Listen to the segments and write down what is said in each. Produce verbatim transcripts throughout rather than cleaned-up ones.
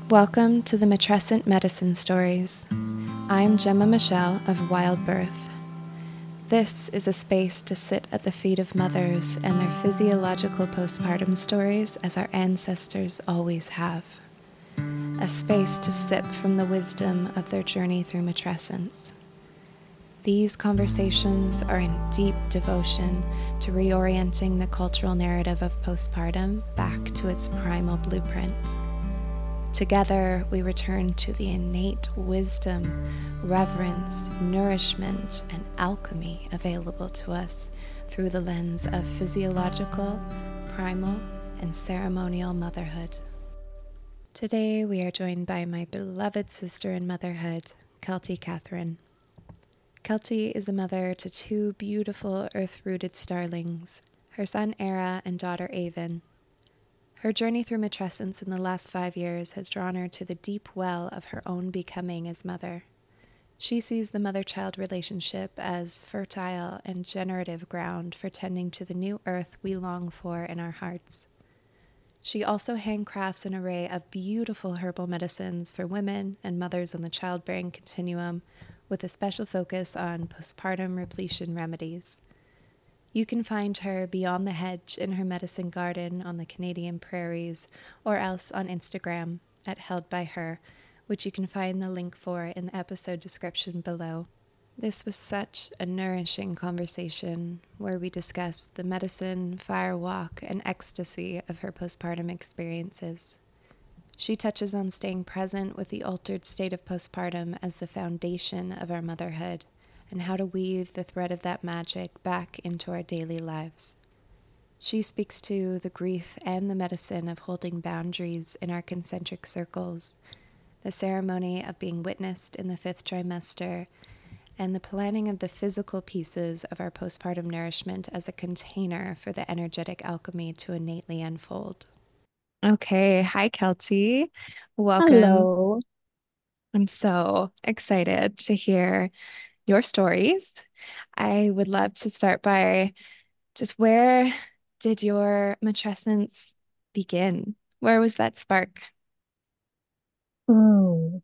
Welcome to the Matrescent Medicine Stories. I'm Gemma Michelle of Wild Birth. This is a space to sit at the feet of mothers and their physiological postpartum stories as our ancestors always have. A space to sip from the wisdom of their journey through matrescence. These conversations are in deep devotion to reorienting the cultural narrative of postpartum back to its primal blueprint. Together, we return to the innate wisdom, reverence, nourishment, and alchemy available to us through the lens of physiological, primal, and ceremonial motherhood. Today, we are joined by my beloved sister in motherhood, Kelty Catherine. Kelty is a mother to two beautiful earth-rooted starlings, her son Era and daughter Avon. Her journey through matrescence in the last five years has drawn her to the deep well of her own becoming as mother. She sees the mother-child relationship as fertile and generative ground for tending to the new earth we long for in our hearts. She also handcrafts an array of beautiful herbal medicines for women and mothers on the childbearing continuum, with a special focus on postpartum repletion remedies. You can find her beyond the hedge in her medicine garden on the Canadian prairies, or else on Instagram at Held by Her, which you can find the link for in the episode description below. This was such a nourishing conversation where we discussed the medicine, fire walk, and ecstasy of her postpartum experiences. She touches on staying present with the altered state of postpartum as the foundation of our motherhood, and how to weave the thread of that magic back into our daily lives. She speaks to the grief and the medicine of holding boundaries in our concentric circles, the ceremony of being witnessed in the fifth trimester, and the planning of the physical pieces of our postpartum nourishment as a container for the energetic alchemy to innately unfold. Okay, hi Kelty. Welcome. Hello. I'm so excited to hear your stories. I would love to start by just where did your matrescence begin? Where was that spark? Mm,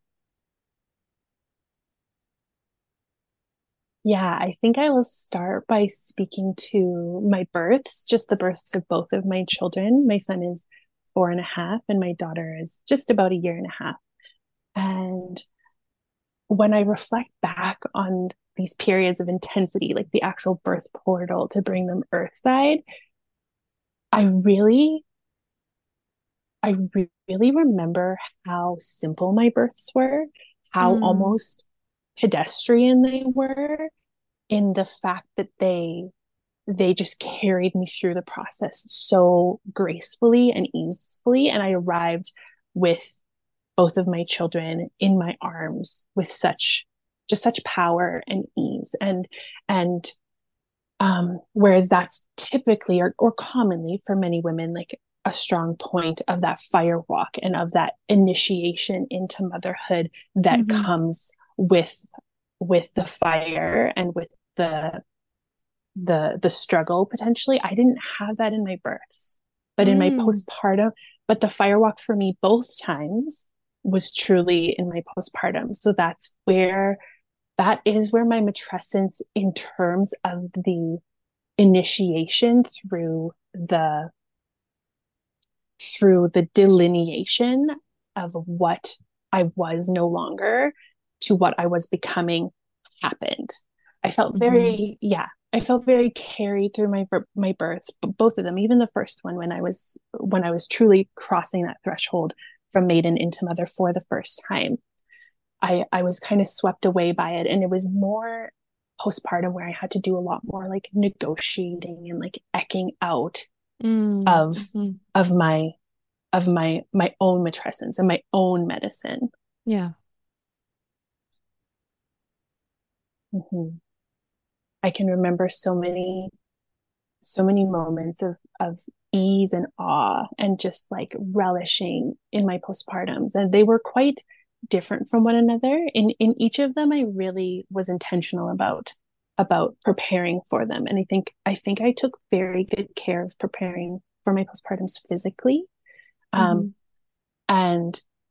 yeah, I think I will start by speaking to my births, just the births of both of my children. My son is four and a half, and my daughter is just about a year and a half. And when I reflect back on these periods of intensity, like the actual birth portal to bring them earthside, I really, I re- really remember how simple my births were, how Mm, almost pedestrian they were in the fact that they they just carried me through the process so gracefully and easily, and I arrived with both of my children in my arms with such just such power and ease. And and um whereas that's typically or, or commonly for many women like a strong point of that fire walk and of that initiation into motherhood that hmm comes with with the fire and with the the the struggle potentially. I didn't have that in my births, but in my mm, postpartum, but the firewalk for me both times was truly in my postpartum. So that's where that is where my matrescence in terms of the initiation through the through the delineation of what I was no longer to what I was becoming happened. I felt hmm very, yeah, I felt very carried through my my births, both of them, even the first one when I was when I was truly crossing that threshold from maiden into mother for the first time. I I was kind of swept away by it, and it was more postpartum where I had to do a lot more like negotiating and like ecking out mm, of hmm of my of my my own matrescence and my own medicine. Yeah. Mm-hmm. I can remember so many so many moments of of ease and awe and just like relishing in my postpartums, and they were quite different from one another. In in each of them I really was intentional about about preparing for them, and i think i think I took very good care of preparing for my postpartums physically, um hmm and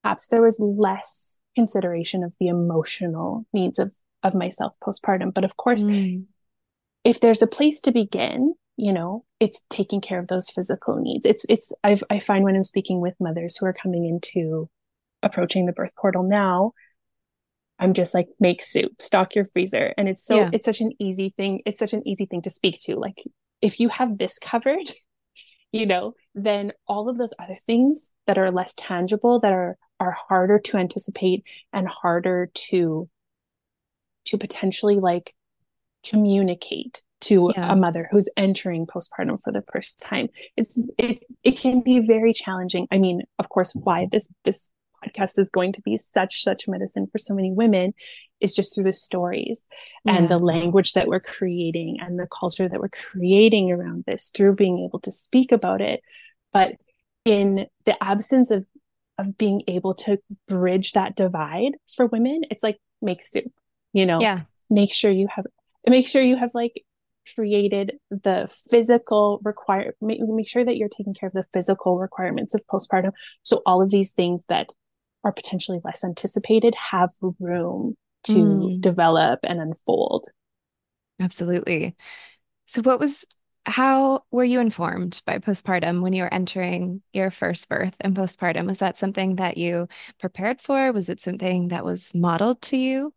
perhaps there was less consideration of the emotional needs of of myself postpartum. But of course, Mm. if there's a place to begin, you know, it's taking care of those physical needs. It's it's I've, I find when I'm speaking with mothers who are coming into approaching the birth portal now, I'm just like, make soup, stock your freezer. And it's so Yeah. it's such an easy thing. It's such an easy thing to speak to. Like, if you have this covered, you know, then all of those other things that are less tangible, that are are harder to anticipate and harder to to potentially like communicate to Yeah. a mother who's entering postpartum for the first time. It's it it can be very challenging. I mean, of course, why this this podcast is going to be such such medicine for so many women is just through the stories and Yeah. the language that we're creating and the culture that we're creating around this through being able to speak about it. But in the absence of of being able to bridge that divide for women, it's like, make soup, you know, Yeah. make sure you have make sure you have like created the physical require make, make sure that you're taking care of the physical requirements of postpartum, so all of these things that are potentially less anticipated have room to Mm. develop and unfold. Absolutely. So what was how were you informed by postpartum when you were entering your first birth and postpartum? Was that something that you prepared for? Was it something that was modeled to you?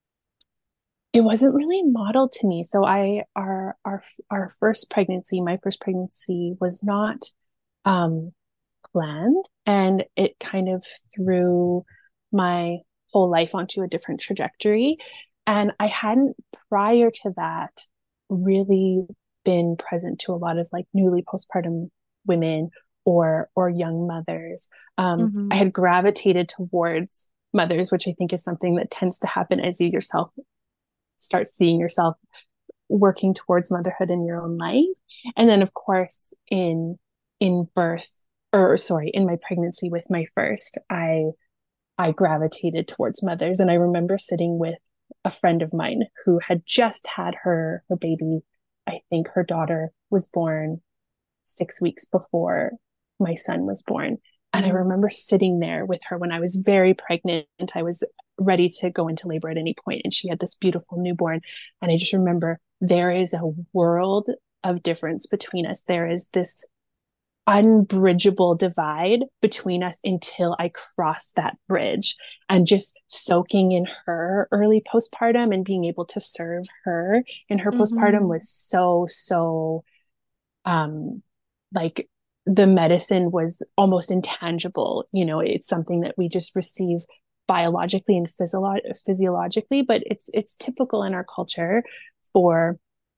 It wasn't really modeled to me. So I our our our first pregnancy, my first pregnancy was not um planned, and it kind of threw my whole life onto a different trajectory. And I hadn't prior to that really been present to a lot of like newly postpartum women or or young mothers. Um, I Hmm. had gravitated towards mothers, which I think is something that tends to happen as you yourself start seeing yourself working towards motherhood in your own life. And then of course in in birth, or sorry, in my pregnancy with my first, I I gravitated towards mothers. And I remember sitting with a friend of mine who had just had her her baby. I think her daughter was born six weeks before my son was born. And I Mm. remember sitting there with her when I was very pregnant. I was ready to go into labor at any point, and she had this beautiful newborn. And I just remember there is a world of difference between us. There is this unbridgeable divide between us until I cross that bridge, and just soaking in her early postpartum and being able to serve her in her postpartum Hmm. was so, so um like the medicine was almost intangible. You know, it's something that we just receive biologically and physio- physiologically, but it's it's typical in our culture for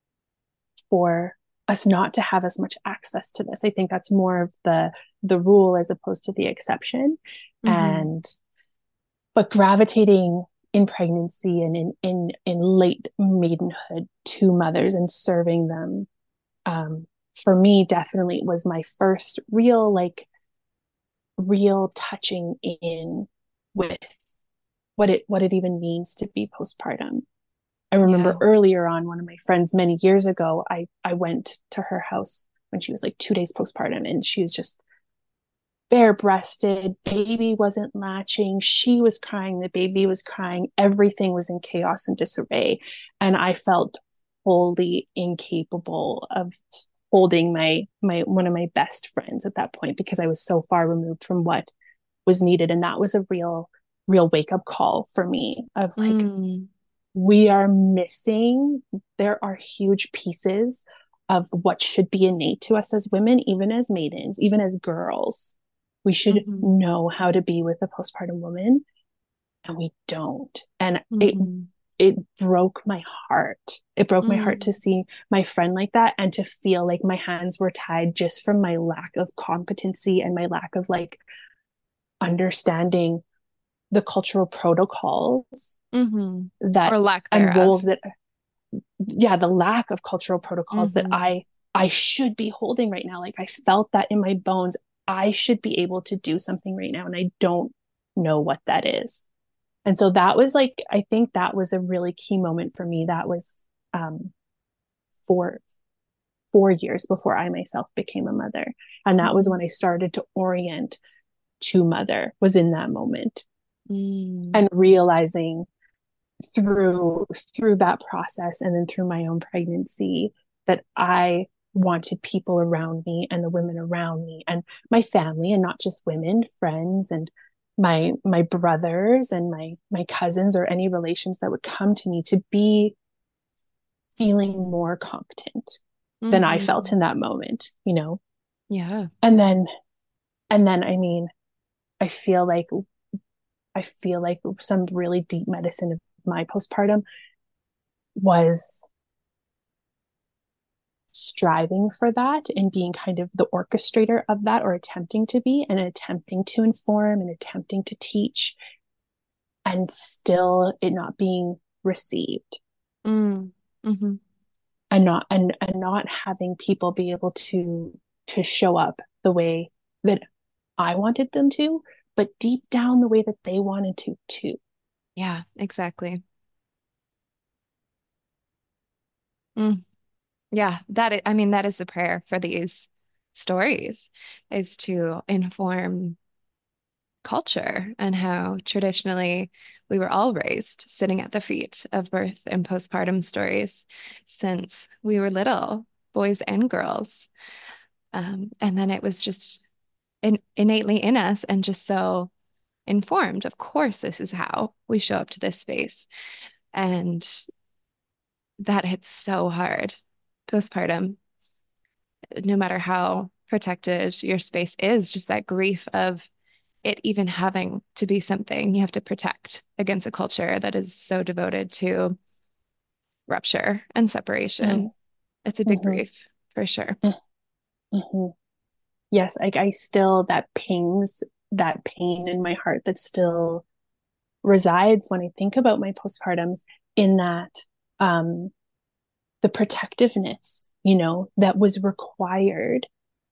for us not to have as much access to this. I think that's more of the the rule as opposed to the exception. Hmm. And but gravitating in pregnancy and in in in late maidenhood to mothers and serving them, um, for me definitely was my first real like real touching in with what it what it even means to be postpartum. I remember Yeah. earlier on, one of my friends many years ago, I I went to her house when she was like two days postpartum, and she was just bare breasted. Baby wasn't latching. She was crying. The baby was crying. Everything was in chaos and disarray. And I felt wholly incapable of holding my my one of my best friends at that point, because I was so far removed from what was needed. And that was a real, real wake up call for me of like, Mm. we are missing, there are huge pieces of what should be innate to us as women, even as maidens, even as girls. We should Hmm. know how to be with a postpartum woman, and we don't. And it Hmm. it broke my heart. It broke my heart to Mm. see my friend like that, and to feel like my hands were tied just from my lack of competency and my lack of like understanding the cultural protocols Hmm. that Or lack and thereof. roles that, yeah, the lack of cultural protocols that Hmm. I I should be holding right now. Like, I felt that in my bones. I should be able to do something right now, and I don't know what that is. And so that was like, I think that was a really key moment for me. That was um four four years before I myself became a mother. And that was when I started to orient to mother was in that moment. Mm. And realizing through through that process and then through my own pregnancy that I wanted people around me and the women around me and my family, and not just women, friends and my my brothers and my my cousins or any relations that would come to me, to be feeling more competent than I felt Mm-hmm. in that moment, you know. Yeah. And then and then I mean, I feel like I feel like some really deep medicine of my postpartum was striving for that and being kind of the orchestrator of that, or attempting to be, and attempting to inform and attempting to teach, and still it not being received. Mm. Mm-hmm. And not and and not having people be able to to show up the way that I wanted them to, but deep down the way that they wanted to too. Yeah, exactly. Mm. Yeah, that is, I mean, that is the prayer for these stories, is to inform culture and how traditionally we were all raised sitting at the feet of birth and postpartum stories since we were little, boys and girls. Um, and then it was just in, innately in us and just so informed. Of course, this is how we show up to this space. And that hits so hard postpartum, no matter how protected your space is, just that grief of it even having to be something you have to protect against a culture that is so devoted to rupture and separation. It's a big Mm-hmm. grief for sure. Mm-hmm. Yes, like I still, that pains, that pain in my heart that still resides when I think about my postpartums, in that um the protectiveness, you know, that was required,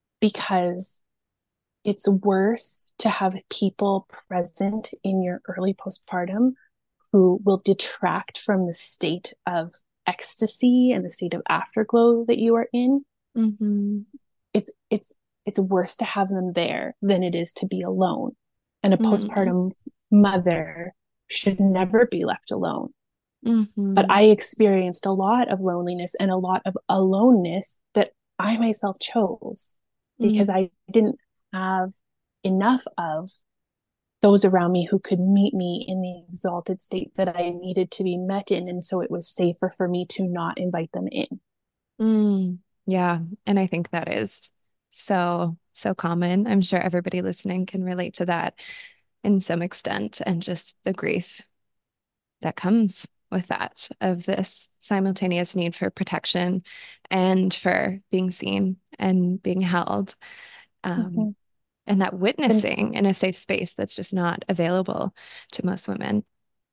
because it's worse to have people present in your early postpartum who will detract from the state of ecstasy and the state of afterglow that you are in. Mm-hmm. It's it's it's worse to have them there than it is to be alone. And a Mm-hmm. postpartum mother should never be left alone. But Mm-hmm. I experienced a lot of loneliness and a lot of aloneness that I myself chose, because Mm-hmm. I didn't have enough of those around me who could meet me in the exalted state that I needed to be met in. And so it was safer for me to not invite them in. Mm. Yeah. And I think that is so, so common. I'm sure everybody listening can relate to that in some extent, and just the grief that comes with that, of this simultaneous need for protection and for being seen and being held. Um, Mm-hmm. and that And witnessing in a safe space that's just not available to most women.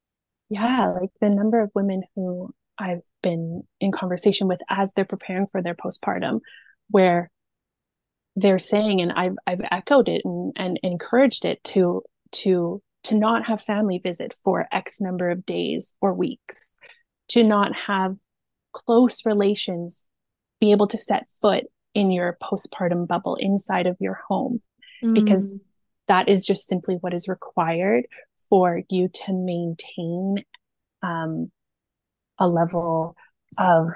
yeah, like the number of women who I've been in conversation with as they're preparing for their postpartum, where they're saying, and I've I've echoed it and, and encouraged it, to to to not have family visit for X number of days or weeks, to not have close relations be able to set foot in your postpartum bubble inside of your home, Mm, because that is just simply what is required for you to maintain um, a level of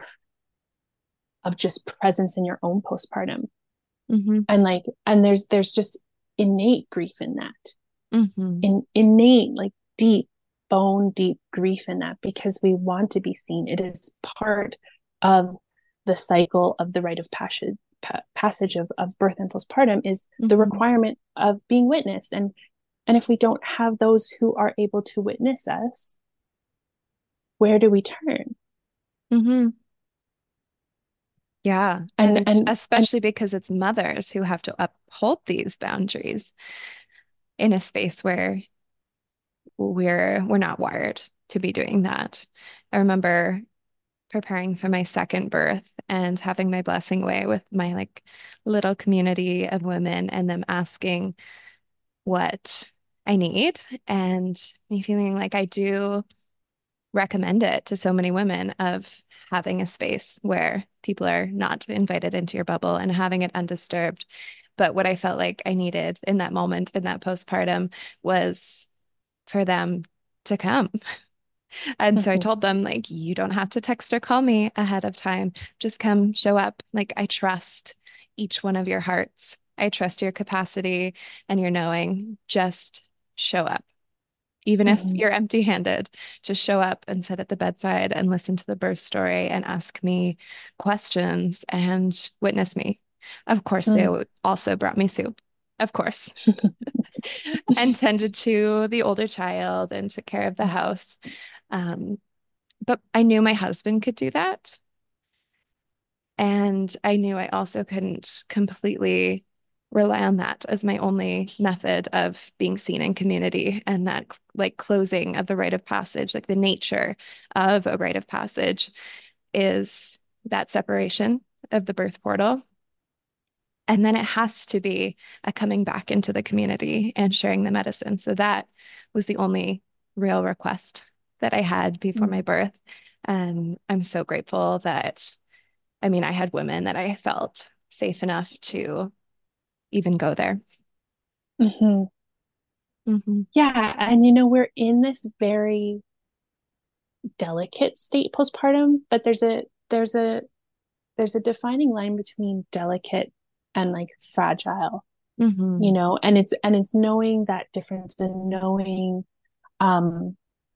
of just presence in your own postpartum. hmm And like, and there's there's just innate grief in that, hmm in innate, like deep, bone deep grief in that, because we want to be seen. It is part of the cycle of the rite of passage passage of, of birth and postpartum, is the hmm requirement of being witnessed. and and if we don't have those who are able to witness us, where do we turn? hmm Yeah. and And and and especially because it's mothers who have to uphold these boundaries in a space where we're we're not wired to be doing that. I remember preparing for my second birth and having my blessing away with my like little community of women, and them asking what I need, and me feeling like I do recommend it to so many women, of having a space where people are not invited into your bubble and having it undisturbed, But what I felt like I needed in that moment, in that postpartum, was for them to come. And so I Mhm. told them, like, you don't have to text or call me ahead of time. Just come show up. Like, I trust each one of your hearts. I trust your capacity and your knowing. Just show up. Even if Mhm. you're empty-handed, just show up and sit at the bedside and listen to the birth story and ask me questions and witness me. Of course, they Mm. also brought me soup, of course, and tended to the older child and took care of the house. Um, but I knew my husband could do that. And I knew I also couldn't completely rely on that as my only method of being seen in community, and that like closing of the rite of passage, like the nature of a rite of passage is that separation of the birth portal. And then it has to be a coming back into the community and sharing the medicine. So that was the only real request that I had before my Mm. birth. And I'm so grateful that, I mean, I had women that I felt safe enough to even go there. Mhm. Hmm. Yeah, and you know, we're in this very delicate state postpartum, but there's a there's a there's a defining line between delicate and like fragile, you Hmm. know, and it's and it's knowing that difference and knowing um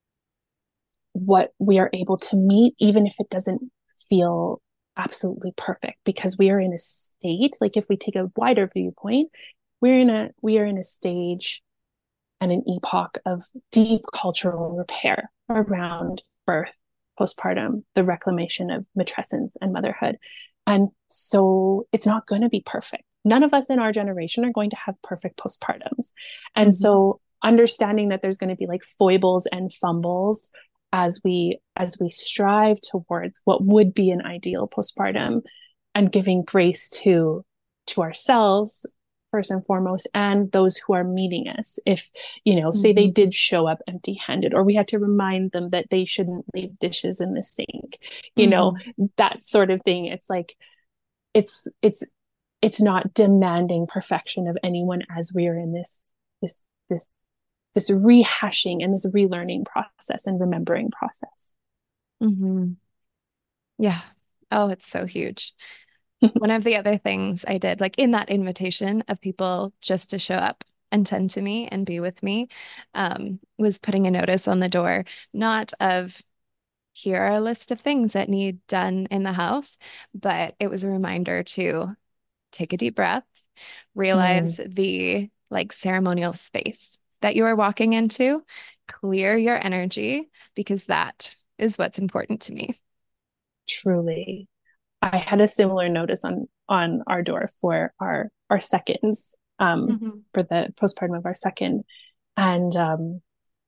what we are able to meet, even if it doesn't feel absolutely perfect, because we are in a state, like if we take a wider viewpoint, we're in a we are in a stage and an epoch of deep cultural repair around birth, postpartum, the reclamation of matrescence and motherhood. And so it's not going to be perfect. None of us in our generation are going to have perfect postpartums. And Hmm. so understanding that there's going to be like foibles and fumbles as we as we strive towards what would be an ideal postpartum, and giving grace to to ourselves first and foremost, and those who are meeting us. If, you know, say they Hmm. did show up empty handed, or we had to remind them that they shouldn't leave dishes in the sink, you know, Hmm. that sort of thing. It's like, it's, it's, it's not demanding perfection of anyone as we are in this, this, this, this rehashing and this relearning process and remembering process. Hmm. Yeah. Oh, it's so huge. One of the other things I did, like in that invitation of people just to show up and tend to me and be with me, um, was putting a notice on the door, not of here are a list of things that need done in the house, but it was a reminder to take a deep breath, Mm, realize the like ceremonial space that you are walking into, clear your energy, because that is what's important to me. truly. I had a similar notice on on our door for our our seconds, um, Hmm. for the postpartum of our second, and um,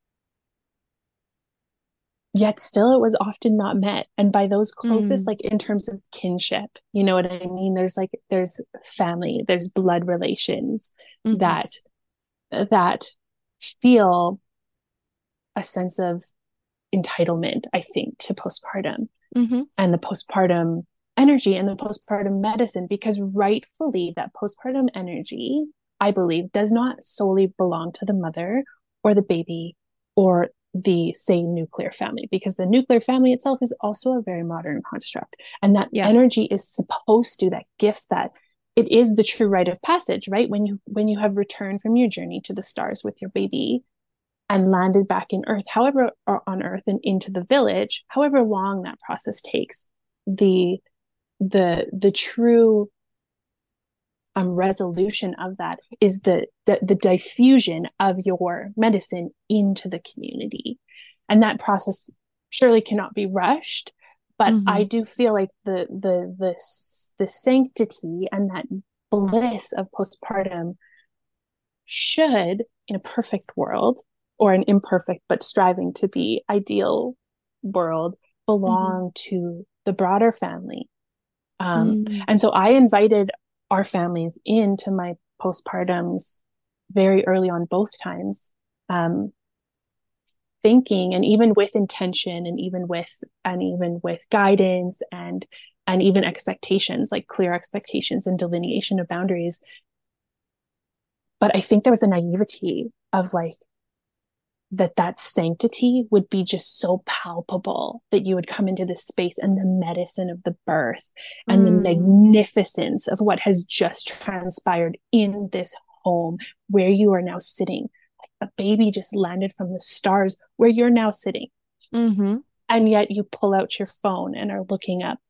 yet still it was often not met. And by those closest, Mm. like in terms of kinship, you know what I mean? There's like there's family, there's blood relations Hmm. that that feel a sense of entitlement, I think, to postpartum Hmm. and the postpartum energy and the postpartum medicine, because rightfully that postpartum energy, I believe, does not solely belong to the mother or the baby or the, say, nuclear family, because the nuclear family itself is also a very modern construct, and that Yeah. energy is supposed to, that gift, that it is the true rite of passage, right? When you when you have returned from your journey to the stars with your baby and landed back in earth, however, or on earth and into the village, however long that process takes, the the the true um, resolution of that is the, the the diffusion of your medicine into the community, and that process surely cannot be rushed. But I Hmm. do feel like the the the the sanctity and that bliss of postpartum should, in a perfect world, or an imperfect but striving to be ideal world, Hmm. belong to the broader family. Um, Mm. and so I invited our families into my postpartums very early on, both times, um, thinking, and even with intention, and even with and even with guidance, and and even expectations, like clear expectations and delineation of boundaries, but I think there was a naivety of like that that sanctity would be just so palpable that you would come into this space and the medicine of the birth and the Mm. magnificence of what has just transpired in this home where you are now sitting. Like a baby just landed from the stars where you're now sitting. Mm-hmm. And yet you pull out your phone and are looking up,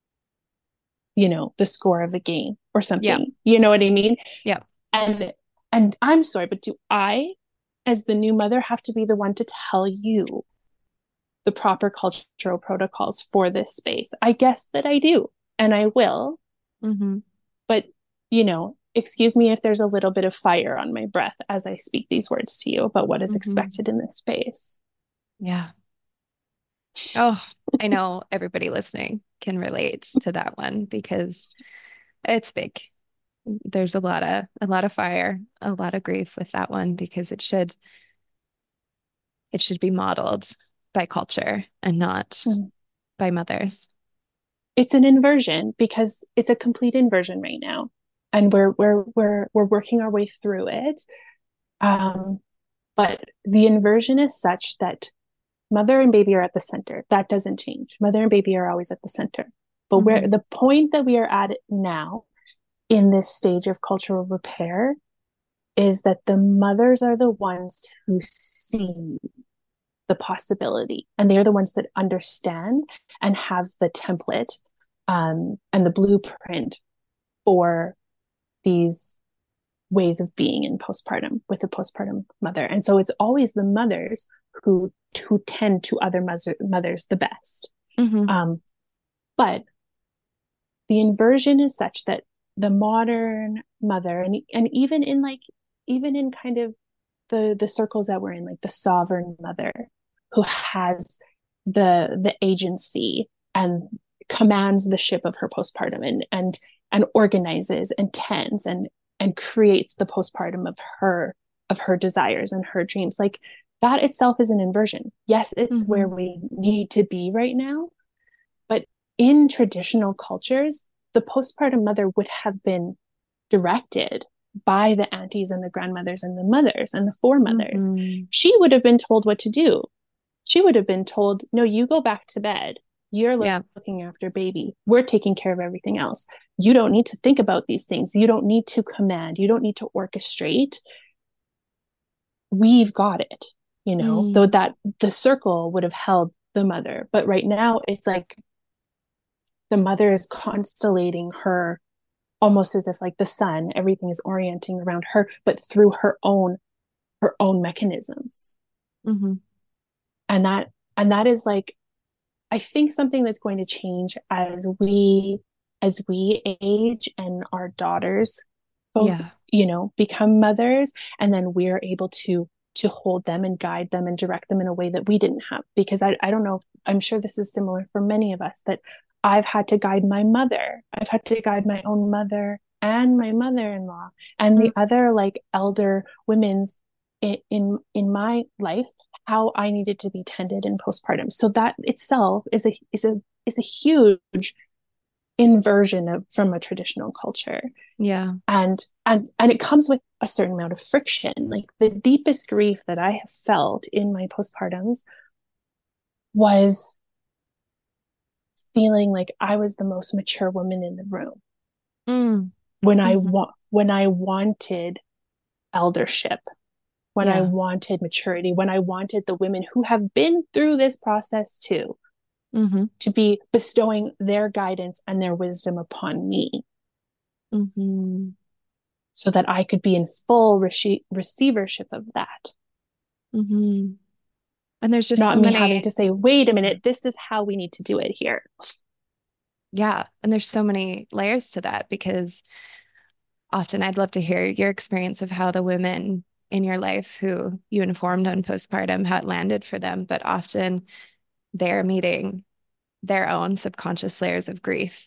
you know, the score of the game or Yeah. something. You know what I mean? Yeah. And and I'm sorry, but do I, as the new mother, have to be the one to tell you the proper cultural protocols for this space? I guess that I do, and I will. Mm-hmm. But, you know, excuse me if there's a little bit of fire on my breath as I speak these words to you about what is Mm-hmm. expected in this space. Yeah. Oh, I know everybody listening can relate to that one because it's big. There's a lot of a lot of fire, a lot of grief with that one because it should it should be modeled by culture and not Mm. by mothers. It's an inversion because it's a complete inversion right now. And we're we're we're we're working our way through it. Um, but the inversion is such that mother and baby are at the center. That doesn't change. Mother and baby are always at the center. But where Mm-hmm. the point that we are at now in this stage of cultural repair is that the mothers are the ones who see the possibility and they're the ones that understand and have the template um, and the blueprint for these ways of being in postpartum with a postpartum mother. And so it's always the mothers who who tend to other mother, mothers the best. Mm-hmm. Um, but the inversion is such that the modern mother, and and even in like even in kind of the the circles that we're in, like the sovereign mother who has the the agency and commands the ship of her postpartum and and and organizes and tends and and creates the postpartum of her of her desires and her dreams. Like that itself is an inversion. Yes, it's Mm-hmm. where we need to be right now, but in traditional cultures, the postpartum mother would have been directed by the aunties and the grandmothers and the mothers and the foremothers. Mm-hmm. She would have been told what to do. She would have been told, no, you go back to bed. You're Yeah. looking after baby. We're taking care of everything else. You don't need to think about these things. You don't need to command. You don't need to orchestrate. We've got it, you know, though Mm. that the circle would have held the mother. But right now, it's like the mother is constellating her almost as if like the sun, everything is orienting around her, but through her own her own mechanisms. Mm-hmm. And that and that is like I think something that's going to change as we as we age and our daughters both, Yeah. you know, become mothers, and then we're able to to hold them and guide them and direct them in a way that we didn't have. Because I, I don't know, I'm sure this is similar for many of us that I've had to guide my mother. I've had to guide my own mother and my mother-in-law and Mm. the other like elder women's in in, in my life, how I needed to be tended in postpartum. So that itself is a is a is a huge inversion of from a traditional culture. Yeah. And and and it comes with a certain amount of friction. Like the deepest grief that I have felt in my postpartums was feeling like I was the most mature woman in the room Mm. when I Mm-hmm. wa- when I wanted eldership, when I Yeah. wanted maturity, when I wanted the women who have been through this process too Mm-hmm. to be bestowing their guidance and their wisdom upon me Mm-hmm. so that I could be in full re- receivership of that. Mm-hmm. And there's just so Not me having to many, say, wait a minute, this is how we need to do it here. yeah, and there's so many layers to that because often I'd love to hear your experience of how the women in your life who you informed on postpartum, how it landed for them, but often they're meeting their own subconscious layers of grief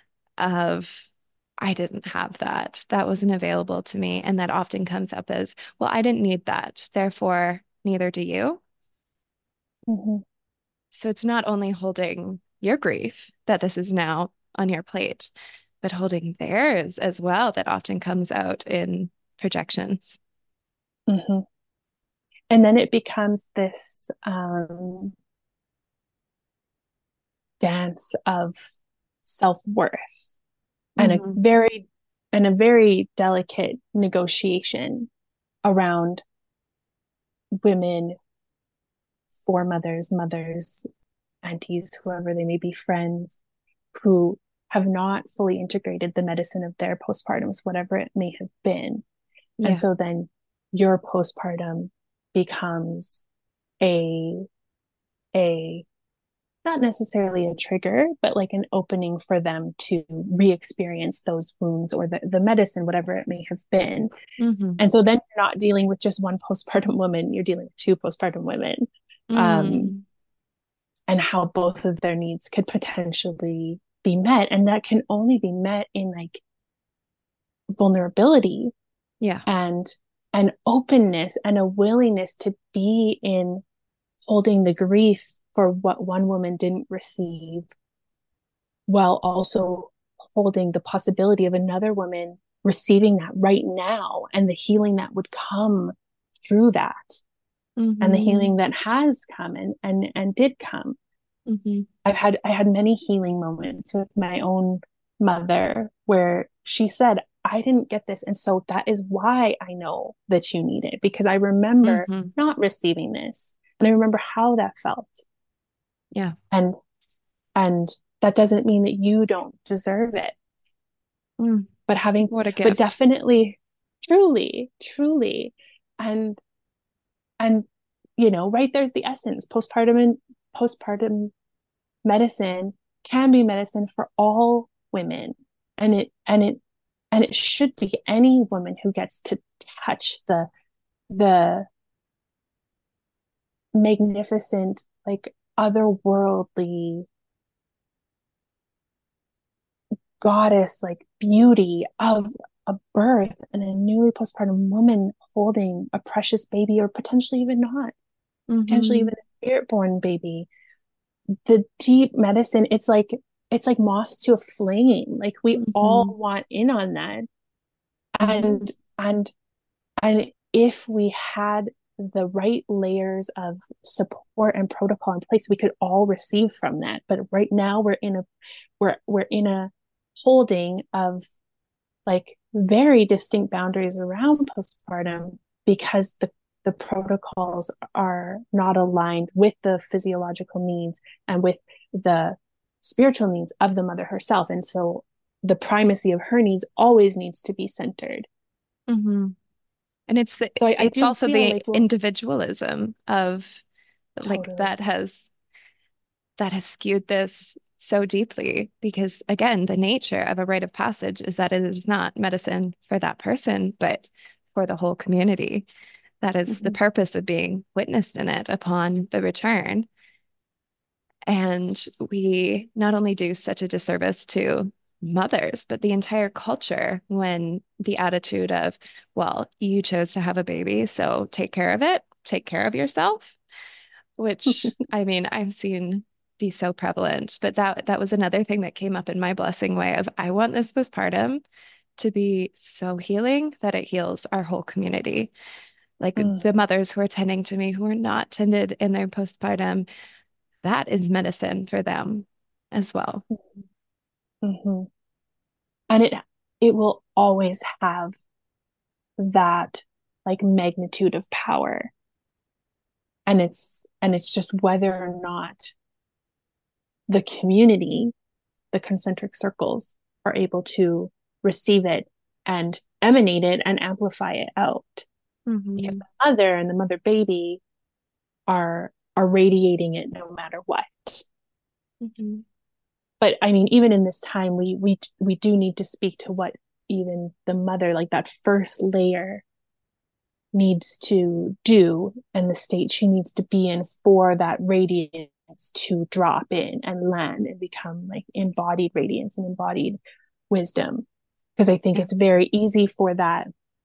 of I didn't have that. That wasn't available to me. And that often comes up as, well, I didn't need that. Therefore, neither do you. Mm-hmm. So it's not only holding your grief that this is now on your plate, but holding theirs as well, that often comes out in projections. Mm-hmm. And then it becomes this um, dance of self-worth and a Mm-hmm. very and a very delicate negotiation around women, foremothers, mothers, aunties, whoever they may be, friends who have not fully integrated the medicine of their postpartums, whatever it may have been. And Yeah. so then your postpartum becomes a a not necessarily a trigger, but like an opening for them to re-experience those wounds or the, the medicine, whatever it may have been. Mm-hmm. And so then you're not dealing with just one postpartum woman, you're dealing with two postpartum women. Um, Mm. and how both of their needs could potentially be met. And that can only be met in like vulnerability Yeah. and an openness and a willingness to be in holding the grief for what one woman didn't receive, while also holding the possibility of another woman receiving that right now and the healing that would come through that, and the Mm-hmm. healing that has come and and and did come. Mm-hmm. I've had I had many healing moments with my own mother where she said, I didn't get this. And so that is why I know that you need it, because I remember Mm-hmm. not receiving this. And I remember how that felt. Yeah. And and that doesn't mean that you don't deserve it. Mm. But having What a but gift. definitely, truly, truly. And and you know, right, there's the essence. Postpartum and postpartum medicine can be medicine for all women, and it and it and it should be any woman who gets to touch the the magnificent, like otherworldly goddess like beauty of a birth and a newly postpartum woman holding a precious baby, or potentially even not, potentially Mm-hmm. even a spirit born baby. The deep medicine, it's like it's like moths to a flame. Like we all Mm-hmm. want in on that. Mm-hmm. And and and if we had the right layers of support and protocol in place, we could all receive from that. But right now we're in a we're we're in a holding of like very distinct boundaries around postpartum, because the the protocols are not aligned with the physiological needs and with the spiritual needs of the mother herself. And so the primacy of her needs always needs to be centered. Mm-hmm. And it's the So I, I it's do also feel the like we'll individualism of like totally. that has that has skewed this so deeply because again, the nature of a rite of passage is that it is not medicine for that person, but for the whole community. That is the Mm-hmm. purpose of being witnessed in it upon the return. And we not only do such a disservice to mothers, but the entire culture when the attitude of, well, you chose to have a baby, so take care of it, take care of yourself, which I mean, I've seen be so prevalent. But that that was another thing that came up in my blessing way of I want this postpartum to be so healing that it heals our whole community. Like Mm-hmm. the mothers who are tending to me who are not tended in their postpartum, that is medicine for them as well. Mm-hmm. And it it will always have that like magnitude of power. And it's and it's just whether or not the community, the concentric circles, are able to receive it and emanate it and amplify it out, because Mm-hmm. the mother and the mother baby are are radiating it no matter what. Mm-hmm. But I mean, even in this time, we we we do need to speak to what even the mother, like that first layer, needs to do and the state she needs to be in for that radiance to drop in and land and become like embodied radiance and embodied wisdom. Because I think Yeah. it's very easy for that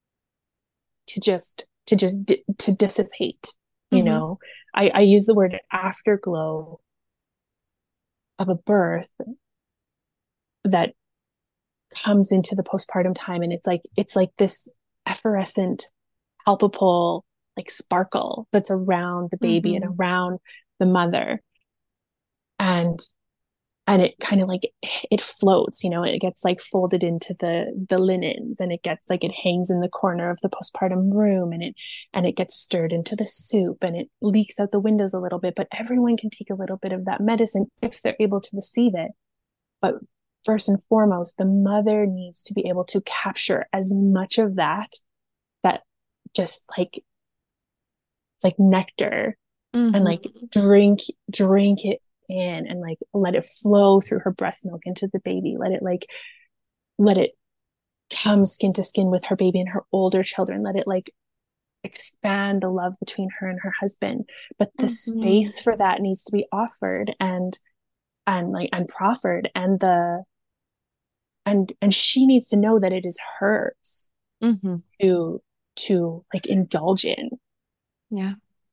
to just to just di- to dissipate. You Mm-hmm. know, I, I use the word afterglow of a birth that comes into the postpartum time, and it's like it's like this effervescent, palpable, like sparkle that's around the baby Mm-hmm. and around the mother. And and it kind of like it floats, you know, it gets like folded into the the linens, and it gets like it hangs in the corner of the postpartum room, and it and it gets stirred into the soup, and it leaks out the windows a little bit, but everyone can take a little bit of that medicine if they're able to receive it. But first and foremost, the mother needs to be able to capture as much of that, that just like like nectar, and like Mm-hmm. drink drink it in, and like let it flow through her breast milk into the baby. Let it like let it come skin to skin with her baby and her older children. Let it like expand the love between her and her husband. But the Mm-hmm. space for that needs to be offered and and like and proffered, and the and and she needs to know that it is hers Mm-hmm. to to like indulge in. Yeah.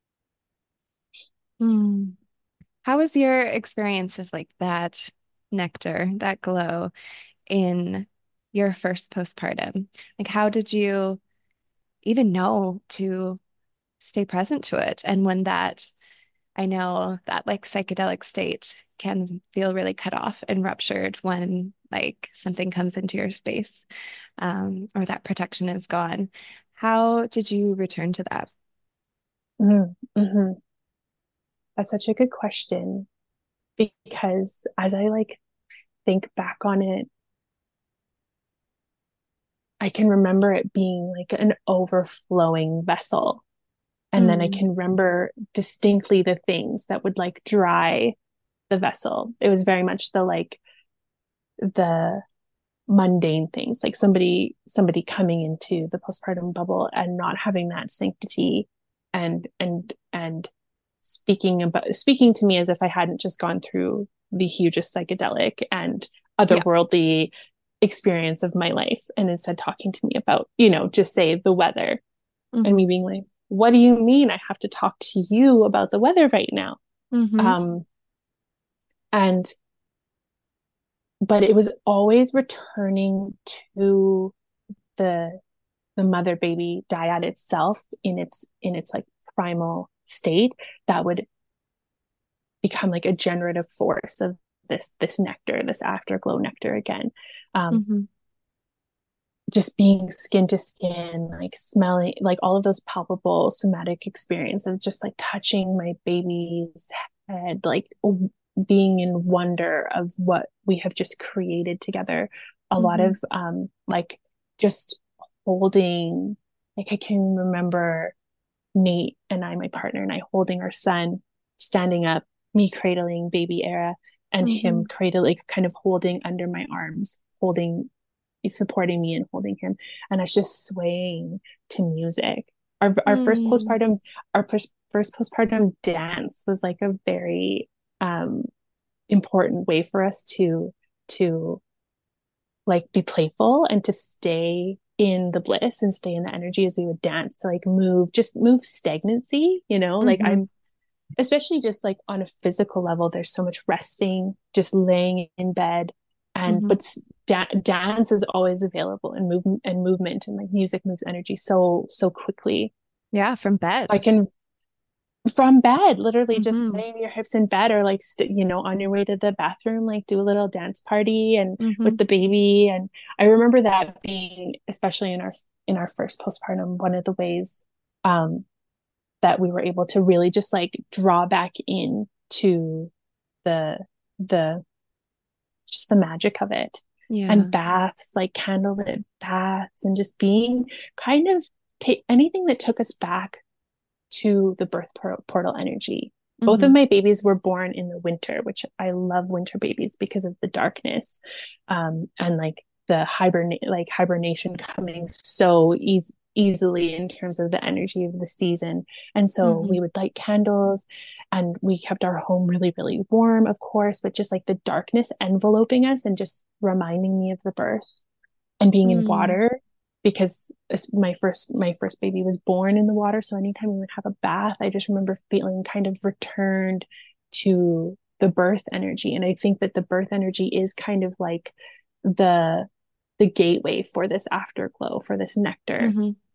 Mm. How was your experience of like that nectar, that glow in your first postpartum? Like, how did you even know to stay present to it? And when that, I know that like psychedelic state can feel really cut off and ruptured when like something comes into your space, um, or that protection is gone. How did you return to that? Mm-hmm. That's such a good question, because as I like think back on it, I can remember it being like an overflowing vessel. And then I Mm, can remember distinctly the things that would like dry the vessel. It was very much the like the mundane things, like somebody somebody coming into the postpartum bubble and not having that sanctity, and and and speaking about speaking to me as if I hadn't just gone through the hugest psychedelic and yeah. otherworldly experience of my life, and instead talking to me about, you know, just say the weather, and Hmm. me being like, what do you mean I have to talk to you about the weather right now? Hmm. Um, and but it was always returning to the the mother baby dyad itself in its in its like primal state, that would become like a generative force of this this nectar, this afterglow nectar again. Um, Hmm. just being skin to skin, like smelling, like all of those palpable somatic experience of just like touching my baby's head, like being in wonder of what we have just created together. A lot Hmm. of um like just holding, like I can remember Nate and I, my partner and I, holding our son, standing up, me cradling baby Era, and him Hmm. cradling, kind of holding under my arms, holding, supporting me and holding him, and us just swaying to music. Our our first Mm. postpartum, our first first postpartum dance was like a very um important way for us to to like be playful and to stay in the bliss and stay in the energy as we would dance, to like move, just move stagnancy, you know, like Hmm. I'm, especially just like on a physical level, there's so much resting, just laying in bed. And Hmm. but da- dance is always available, and movement and movement and like music moves energy so so quickly. Yeah, from I bed. can, from bed, literally just Hmm. swaying your hips in bed, or like st- you know, on your way to the bathroom, like do a little dance party and Hmm. with the baby. And I remember that being, especially in our in our first postpartum, one of the ways um that we were able to really just like draw back in to the the just the magic of it. And Yeah. baths, like candlelit baths, and just being kind of take anything that took us back to the birth portal energy. Both of Hmm. my babies were born in the winter, which I love winter babies because of the darkness, um, and like the hibernate, like hibernation coming so easy easily in terms of the energy of the season. And so Hmm. we would light candles, and we kept our home really, really warm, of course, but just like the darkness enveloping us and just reminding me of the birth, and being in Mm. water, because my first my first baby was born in the water. So anytime we would have a bath, I just remember feeling kind of returned to the birth energy. And I think that the birth energy is kind of like the the gateway for this afterglow, for this nectar. Hmm.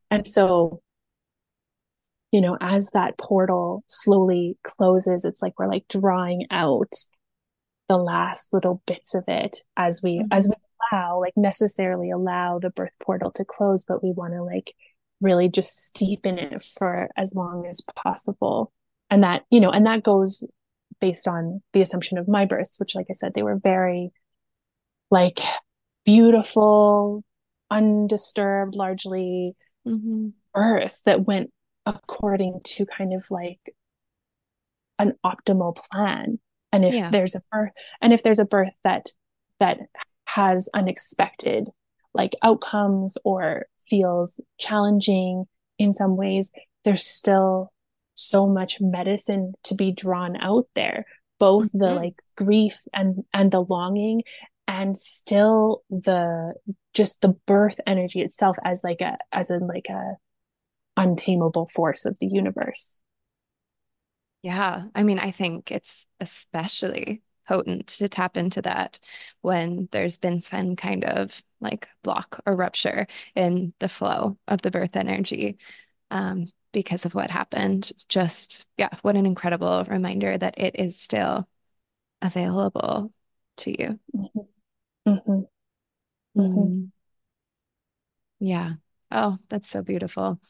And so, you know, as that portal slowly closes, it's like we're like drawing out the last little bits of it as we Mm-hmm. as we allow, like necessarily allow the birth portal to close, but we want to like really just steep in it for as long as possible. And that, you know, and that goes based on the assumption of my births, which, like I said, they were very like beautiful, undisturbed, largely Mm-hmm. births that went according to kind of like an optimal plan. And if Yeah. there's a birth, and if there's a birth that that has unexpected like outcomes or feels challenging in some ways, there's still so much medicine to be drawn out there, both the Mm-hmm. like grief and and the longing, and still the just the birth energy itself as like a as in like a untamable force of the universe. Yeah. I mean, I think it's especially potent to tap into that when there's been some kind of like block or rupture in the flow of the birth energy, um, because of what happened. Just, yeah, what an incredible reminder that it is still available to you. Mm-hmm. Mm-hmm. Mm-hmm. Mm, yeah. Oh, that's so beautiful.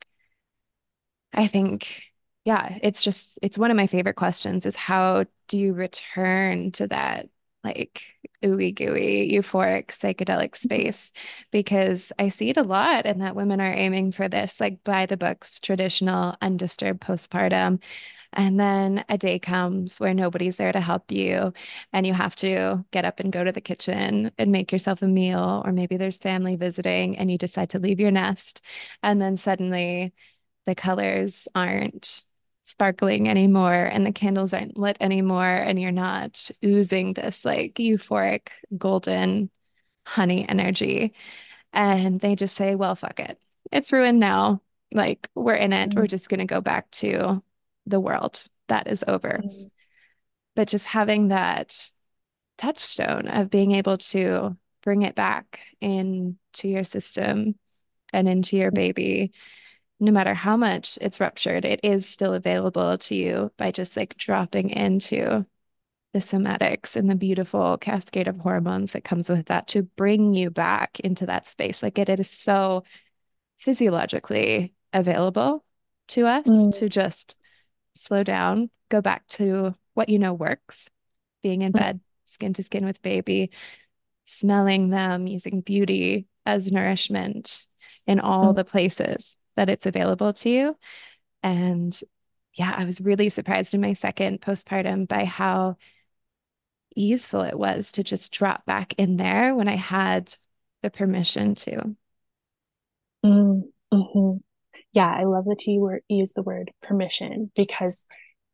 I think, yeah, it's just, it's one of my favorite questions is how do you return to that like ooey gooey, euphoric, psychedelic space? Because I see it a lot and that women are aiming for this, like by the books, traditional, undisturbed postpartum. And then a day comes where nobody's there to help you, and you have to get up and go to the kitchen and make yourself a meal, or maybe there's family visiting and you decide to leave your nest. And then suddenly, the colors aren't sparkling anymore and the candles aren't lit anymore and you're not oozing this like euphoric golden honey energy and they just say well fuck it, it's ruined now, like we're in it, we're just going to go back to the world that is over. Mm-hmm. But just having that touchstone of being able to bring it back into your system and into your baby, no matter how much it's ruptured, it is still available to you by just like dropping into the somatics and the beautiful cascade of hormones that comes with that to bring you back into that space. Like it, it is so physiologically available to us Mm-hmm. to just slow down, go back to what you know works, being in bed, skin to skin with baby, smelling them, using beauty as nourishment in all the places that it's available to you. And yeah, I was really surprised in my second postpartum by how easeful it was to just drop back in there when I had the permission to. Mm-hmm. Yeah, I love that you were use the word permission because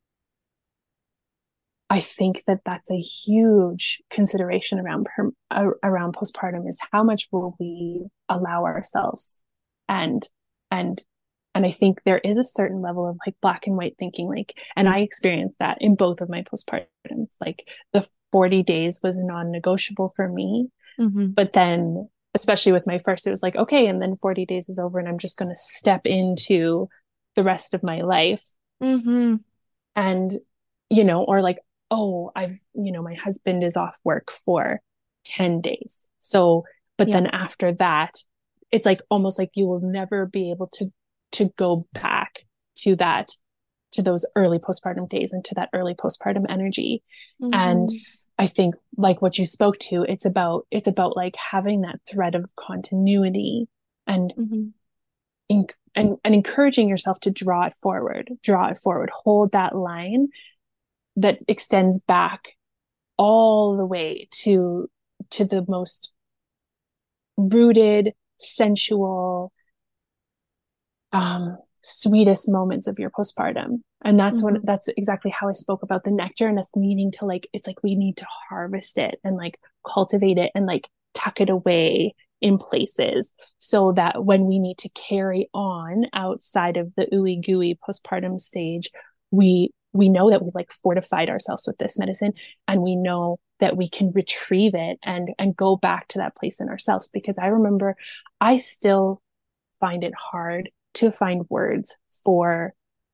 I think that that's a huge consideration around per, uh, around postpartum is how much will we allow ourselves, and and and I think there is a certain level of like black and white thinking, like, and I experienced that in both of my postpartums. Like the forty days was non-negotiable for me, Mm-hmm. but then especially with my first, it was like, okay, and then forty days is over and I'm just going to step into the rest of my life. Mm-hmm. And, you know, or like, oh, I've, you know, my husband is off work for ten days. So, but Yeah. then after that, it's like almost like you will never be able to to go back to that to those early postpartum days and to that early postpartum energy. And Mm-hmm. I think like what you spoke to, it's about it's about like having that thread of continuity and Mm-hmm. and, and encouraging yourself to draw it forward, draw it forward, hold that line that extends back all the way to to the most rooted, sensual, um, sweetest moments of your postpartum. And that's when Mm-hmm. that's exactly how I spoke about the nectar and us needing to like, it's like we need to harvest it and like cultivate it and like tuck it away in places so that when we need to carry on outside of the ooey gooey postpartum stage, we we know that we've like fortified ourselves with this medicine and we know that we can retrieve it and and go back to that place in ourselves. Because I remember I still find it hard to find words for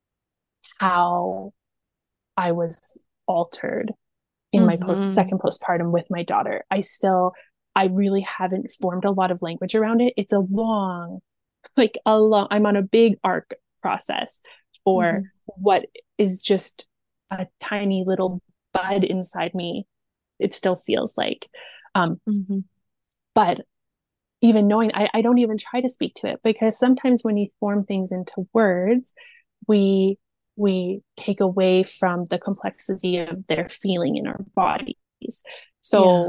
how I was altered in my post Mm-hmm. second postpartum with my daughter. I still, I really haven't formed a lot of language around it. It's a long, like a long, I'm on a big arc process for Mm-hmm. what is just a tiny little bud inside me. It still feels like. Um, Mm-hmm. but even knowing, I, I don't even try to speak to it, because sometimes when you form things into words, we we take away from the complexity of their feeling in our bodies. Yeah. So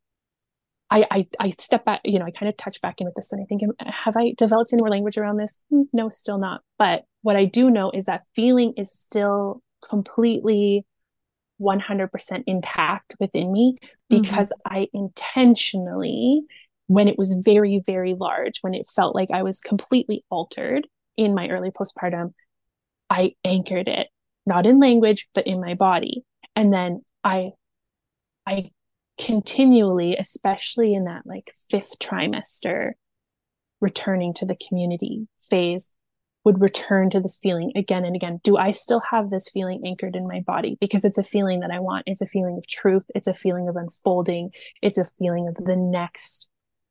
I, I I step back, you know, I kind of touch back in with this, and I think, have I developed any more language around this? No, still not. But what I do know is that feeling is still completely one hundred percent intact within me, Mm-hmm. because I intentionally, when it was very, very large, when it felt like I was completely altered in my early postpartum, I anchored it, not in language, but in my body. And then I, I continually, especially in that like fifth trimester, returning to the community phase, would return to this feeling again and again. Do I still have this feeling anchored in my body? Because it's a feeling that I want. It's a feeling of truth. It's a feeling of unfolding. It's a feeling of the next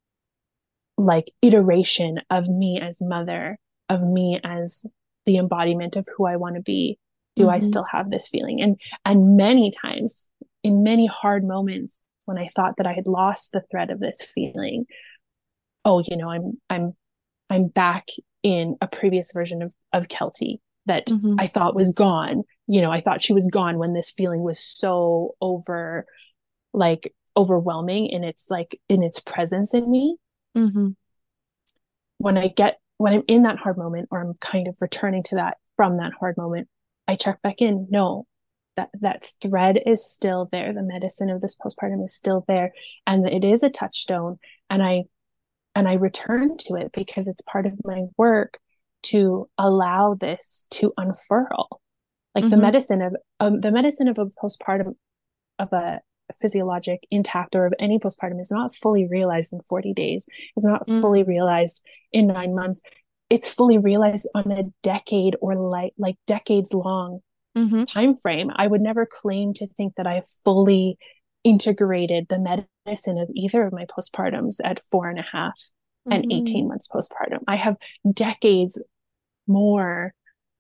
like iteration of me as mother, of me as the embodiment of who I want to be. Do I Mm-hmm. still have this feeling? And and many times, in many hard moments when I thought that I had lost the thread of this feeling, oh, you know, I'm I'm I'm back in a previous version of of Kelty that Mm-hmm. I thought was gone. You know, I thought she was gone when this feeling was so over, like overwhelming in its like in its presence in me. Mm-hmm. When I get when I'm in that hard moment, or I'm kind of returning to that from that hard moment, I check back in. No, that that thread is still there. The medicine of this postpartum is still there, and it is a touchstone. And I and I return to it because it's part of my work to allow this to unfurl. Like the Mm-hmm. medicine of um, the medicine of a postpartum, of a physiologic intact, or of any postpartum, is not fully realized in forty days. It's not fully Mm-hmm. realized in nine months. It's fully realized on a decade, or like like decades long Mm-hmm. time frame. I would never claim to think that I have fully integrated the medicine of either of my postpartums at four and a half and Mm-hmm. eighteen months postpartum. I have decades more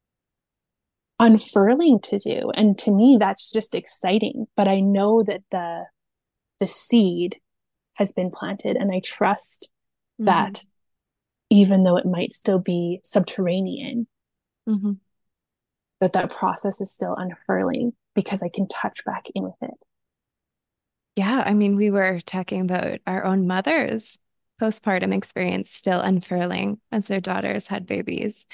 unfurling to do. And to me, that's just exciting. But I know that the the seed has been planted, and I trust Mm-hmm. that even though it might still be subterranean, Mm-hmm. that that process is still unfurling, because I can touch back in with it. Yeah, I mean, we were talking about our own mothers' postpartum experience still unfurling as their daughters had babies.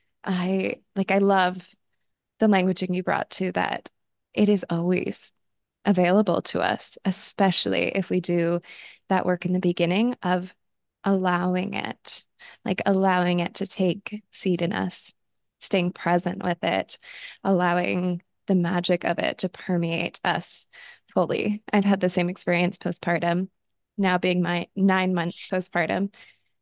I like, I love the languaging you brought to that. It is always available to us, especially if we do that work in the beginning of allowing it, like allowing it to take seed in us, staying present with it, allowing the magic of it to permeate us fully. I've had the same experience postpartum, now being my nine months postpartum.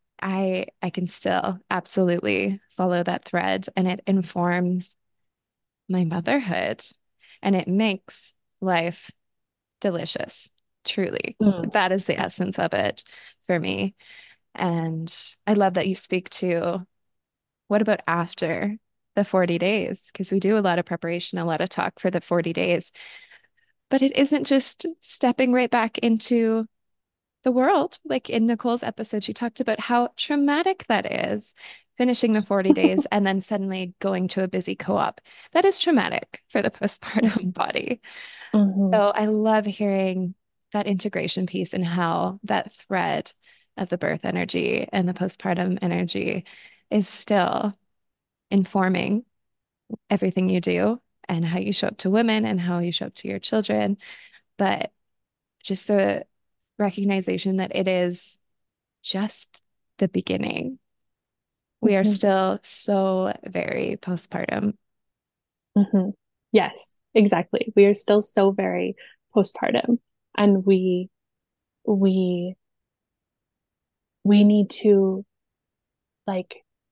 I I can still absolutely follow that thread, and it informs my motherhood, and it makes life delicious, truly. Mm. That is the essence of it for me. And I love that you speak to what about after the forty days? Because we do a lot of preparation, a lot of talk for the forty days, but it isn't just stepping right back into the world. Like in Nicole's episode, she talked about how traumatic that is, finishing the forty days and then suddenly going to a busy co-op. That is traumatic for the postpartum body. Mm-hmm. So I love hearing that integration piece and how that thread of the birth energy and the postpartum energy is still informing everything you do and how you show up to women and how you show up to your children. But just the recognition that it is just the beginning. We are Mm-hmm. still so very postpartum. Mm-hmm. Yes, exactly. We are still so very postpartum, and we we we need to like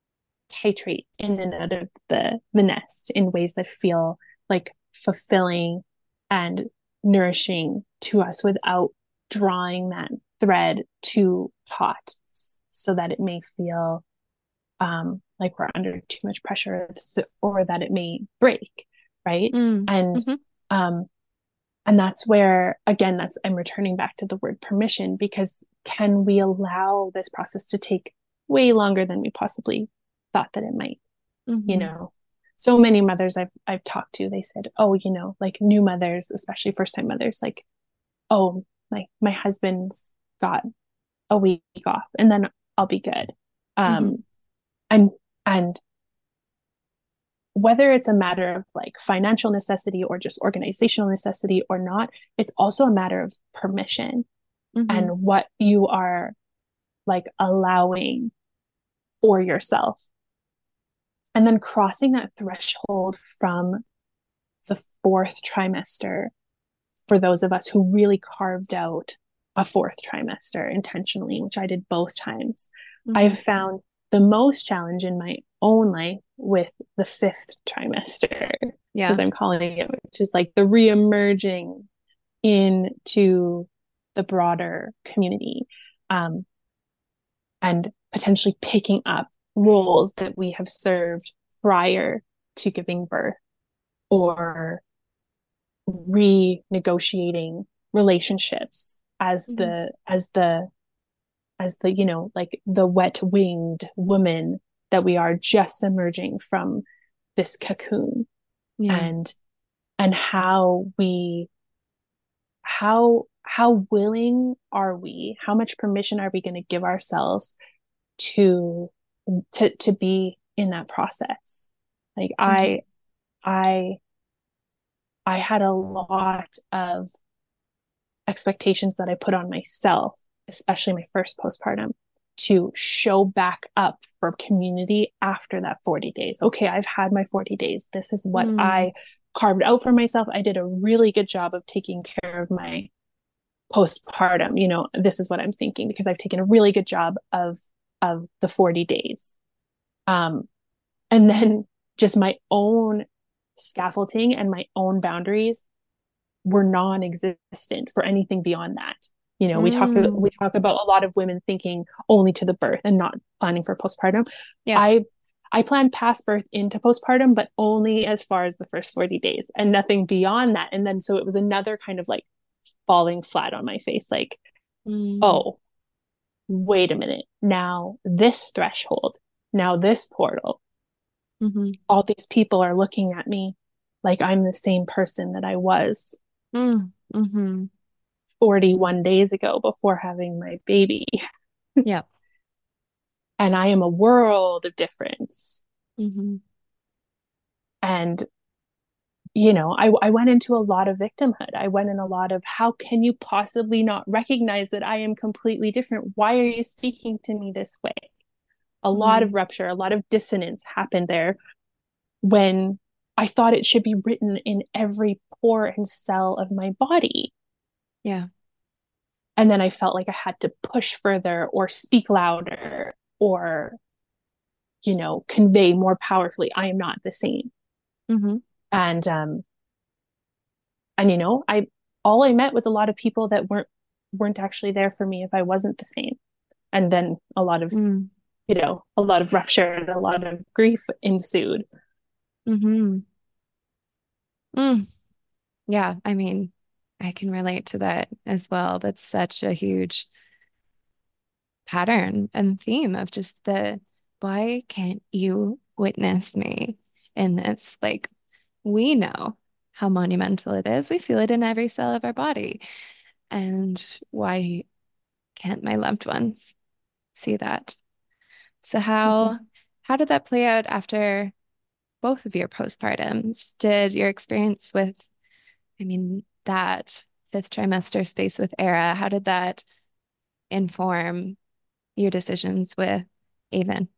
titrate in and out of the the nest in ways that feel like fulfilling and nourishing to us without drawing that thread too taut so that it may feel um, like we're under too much pressure or that it may break, right? Mm. And Mm-hmm. um, and that's where, again, that's I'm returning back to the word permission, because can we allow this process to take way longer than we possibly thought that it might? Mm-hmm. You know, so many mothers I've I've talked to, they said, oh, you know, like new mothers, especially first time mothers, like, oh, like my husband's got a week off and then I'll be good. Um, Mm-hmm. and and whether it's a matter of like financial necessity or just organizational necessity or not, it's also a matter of permission Mm-hmm. and what you are like allowing for yourself. And then crossing that threshold from the fourth trimester, for those of us who really carved out a fourth trimester intentionally, which I did both times, Mm-hmm. I've found the most challenge in my own life with the fifth trimester, Yeah. as I'm calling it, which is like the reemerging into the broader community, um, and potentially picking up roles that we have served prior to giving birth, or renegotiating relationships as Mm-hmm. the as the as the you know like the wet-winged woman that we are, just emerging from this cocoon. Yeah. and and how we how how willing are we, how much permission are we going to give ourselves to to to be in that process? Like Mm-hmm. i i i had a lot of expectations that I put on myself, especially my first postpartum, to show back up for community after that forty days. Okay, I've had my forty days. This is what Mm. I carved out for myself. I did a really good job of taking care of my postpartum. You know, this is what I'm thinking, because I've taken a really good job of of the forty days. Um, and then just my own scaffolding and my own boundaries were non-existent for anything beyond that. You know, we talk Mm. we talk about a lot of women thinking only to the birth and not planning for postpartum. Yeah. I I planned past birth into postpartum, but only as far as the first forty days and nothing beyond that. And then so it was another kind of like falling flat on my face, like, Mm. oh, wait a minute. Now this threshold, now this portal, Mm-hmm. all these people are looking at me like I'm the same person that I was Mm. Mm-hmm. forty-one days ago before having my baby. Yeah. And I am a world of difference. Mm-hmm. And, you know, I, I went into a lot of victimhood. I went in a lot of, how can you possibly not recognize that I am completely different? Why are you speaking to me this way? A lot of Mm. rupture, a lot of dissonance happened there, when I thought it should be written in every pore and cell of my body. Yeah. And then I felt like I had to push further or speak louder or, you know, convey more powerfully. I am not the same. Mm-hmm. And, um, and, you know, I, all I met was a lot of people that weren't, weren't actually there for me if I wasn't the same. And then a lot of, Mm. you know, a lot of rupture and a lot of grief ensued. Mm-hmm. Mm. Yeah. I mean, I can relate to that as well. That's such a huge pattern and theme of just the, why can't you witness me in this? Like, we know how monumental it is. We feel it in every cell of our body. And why can't my loved ones see that? So Mm-hmm. how how did that play out after both of your postpartums? Did your experience with, I mean, that fifth trimester space with Era, how did that inform your decisions with Avon?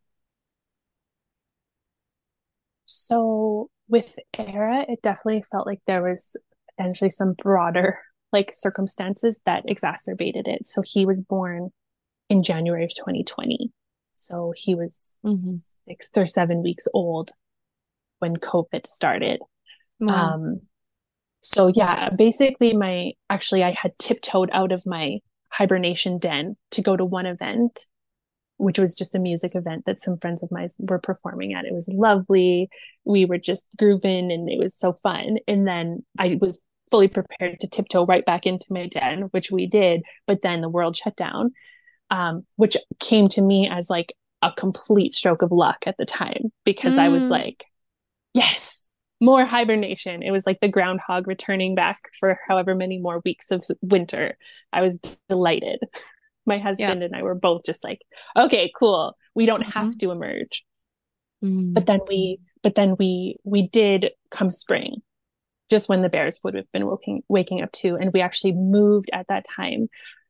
So with Era, it definitely felt like there was potentially some broader like circumstances that exacerbated it. So he was born in January of twenty twenty. So he was Mm-hmm. six or seven weeks old when COVID started. Wow. Um, so yeah, basically my, actually I had tiptoed out of my hibernation den to go to one event, which was just a music event that some friends of mine were performing at. It was lovely. We were just grooving and it was so fun. And then I was fully prepared to tiptoe right back into my den, which we did. But then the world shut down, um, which came to me as like a complete stroke of luck at the time because I was Mm. like, yes, more hibernation. It was like the groundhog returning back for however many more weeks of winter. I was delighted. My Yeah. husband and I were both just like, okay, cool. We don't have Mm-hmm. to emerge. But Mm. then we, but then we, we did come spring, just when the bears would have been waking, waking up too. And we actually moved at that time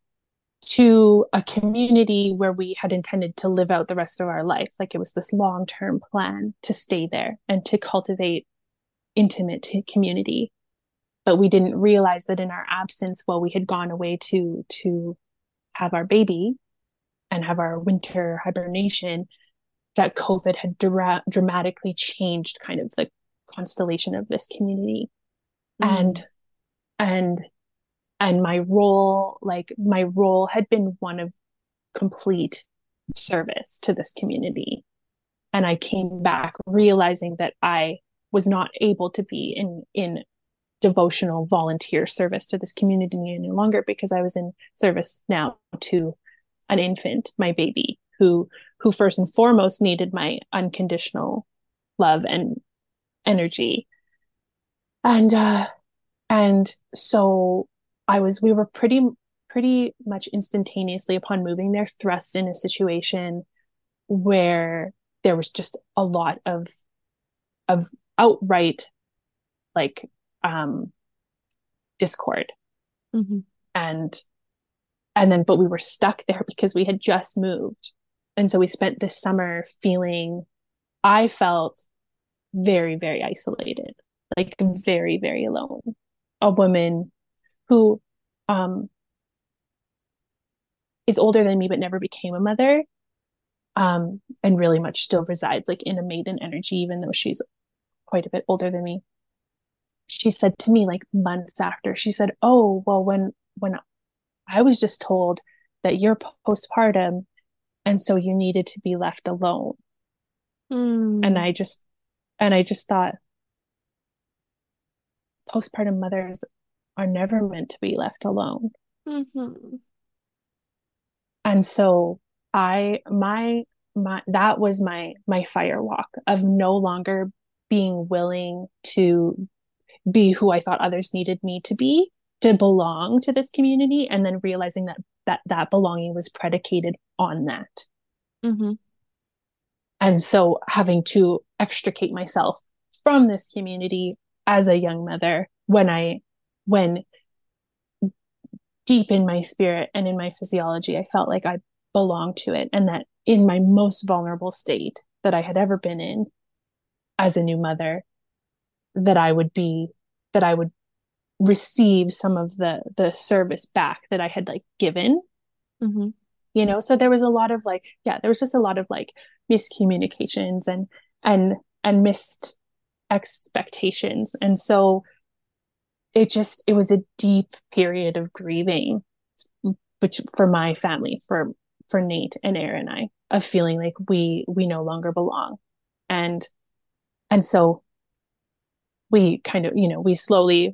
to a community where we had intended to live out the rest of our life. Like it was this long term plan to stay there and to cultivate intimate community. But we didn't realize that in our absence, while we had gone away to to have our baby and have our winter hibernation, that COVID had dra- dramatically changed kind of the constellation of this community. Mm. And and and my role, like my role had been one of complete service to this community. And I came back realizing that I was not able to be in in devotional volunteer service to this community any longer because I was in service now to an infant, my baby, who who first and foremost needed my unconditional love and energy. And uh and so I was we were pretty pretty much instantaneously upon moving there thrust in a situation where there was just a lot of of outright like um discord. Mm-hmm. And and then but we were stuck there because we had just moved. And so we spent this summer feeling, I felt very, very isolated, like very, very alone. A woman who um is older than me but never became a mother, um and really much still resides like in a maiden energy even though she's quite a bit older than me. She said to me like months after, she said, oh well, when when I was just told that you're postpartum and so you needed to be left alone. And Mm. I just and I just thought postpartum mothers are never meant to be left alone. Mm-hmm. And so I my my that was my my fire walk of no longer being willing to be who I thought others needed me to be to belong to this community, and then realizing that that that belonging was predicated on that. Mm-hmm. And so having to extricate myself from this community as a young mother when I when deep in my spirit and in my physiology I felt like I belonged to it, and that in my most vulnerable state that I had ever been in as a new mother, that I would be that I would receive some of the the service back that I had like given. Mm-hmm. You know, so there was a lot of like, yeah, there was just a lot of like miscommunications and and and missed expectations. And so it just it was a deep period of grieving, which for my family, for for Nate and Aaron and I, of feeling like we we no longer belong. And and so we kind of, you know, we slowly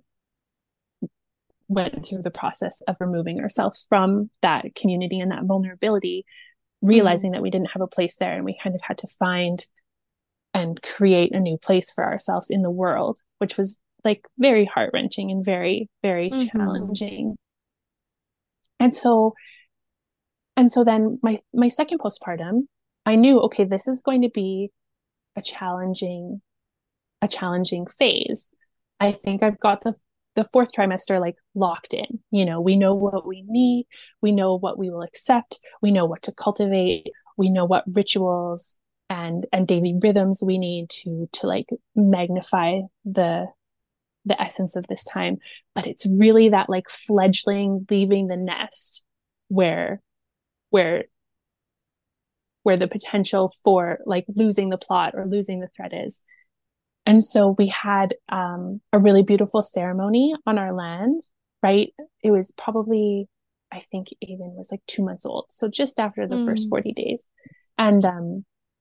went through the process of removing ourselves from that community and that vulnerability, Mm-hmm. realizing that we didn't have a place there, and we kind of had to find and create a new place for ourselves in the world, which was like very heart-wrenching and very, very Mm-hmm. challenging. And so and so then my my second postpartum, I knew, okay, this is going to be a challenging a challenging phase. I think I've got the the fourth trimester like locked in. You know, we know what we need, we know what we will accept, we know what to cultivate, we know what rituals and and daily rhythms we need to to like magnify the the essence of this time. But it's really that like fledgling leaving the nest where where where the potential for like losing the plot or losing the thread is. And so we had um, a really beautiful ceremony on our land, right? It was probably, I think Avon was like two months old. So just after the first Mm. forty days. And um,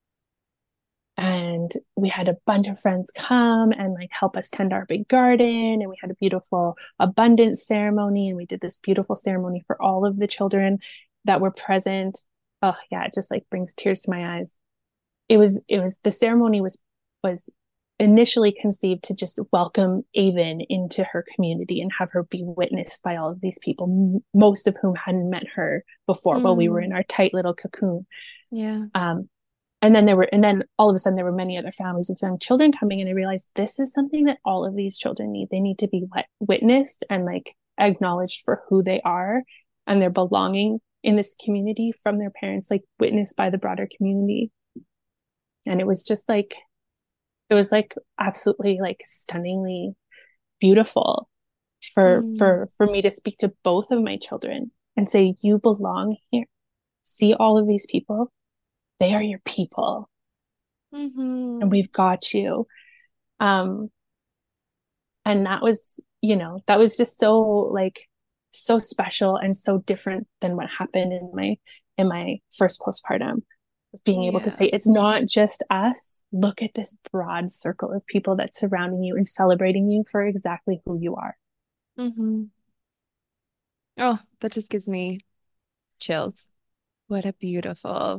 and we had a bunch of friends come and like help us tend our big garden, and we had a beautiful abundance ceremony, and we did this beautiful ceremony for all of the children that were present. Oh yeah, it just like brings tears to my eyes. It was it was the ceremony was was initially conceived to just welcome Avon into her community and have her be witnessed by all of these people, most of whom hadn't met her before while we were in Mm. our tight little cocoon. Yeah. Um, and then there were, and then all of a sudden there were many other families with young children coming, and I realized this is something that all of these children need. They need to be wet- witnessed and like acknowledged for who they are and their belonging in this community from their parents, like witnessed by the broader community. And it was just like, it was like absolutely like stunningly beautiful for Mm. for for me to speak to both of my children and say, you belong here. See all of these people, they are your people, and Mm-hmm. we've got you. um and that was, you know, that was just so like so special and so different than what happened in my in my first postpartum. Being able to Yeah. say it's not just us. Look at this broad circle of people that's surrounding you and celebrating you for exactly who you are. Mm-hmm. Oh, that just gives me chills. What a beautiful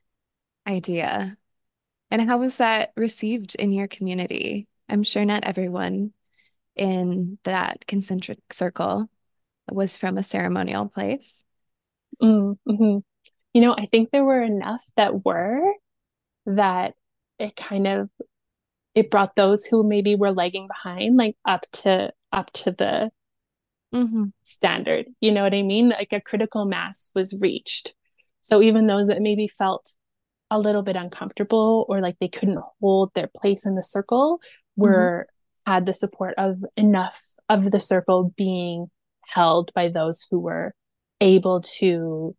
idea. And how was that received in your community? I'm sure not everyone in that concentric circle was from a ceremonial place. Mm-hmm. You know, I think there were enough that were, that it kind of it brought those who maybe were lagging behind like up to up to the Mm-hmm. standard. You know what I mean? Like a critical mass was reached. So even those that maybe felt a little bit uncomfortable or like they couldn't hold their place in the circle Mm-hmm. were had the support of enough of the circle being held by those who were able to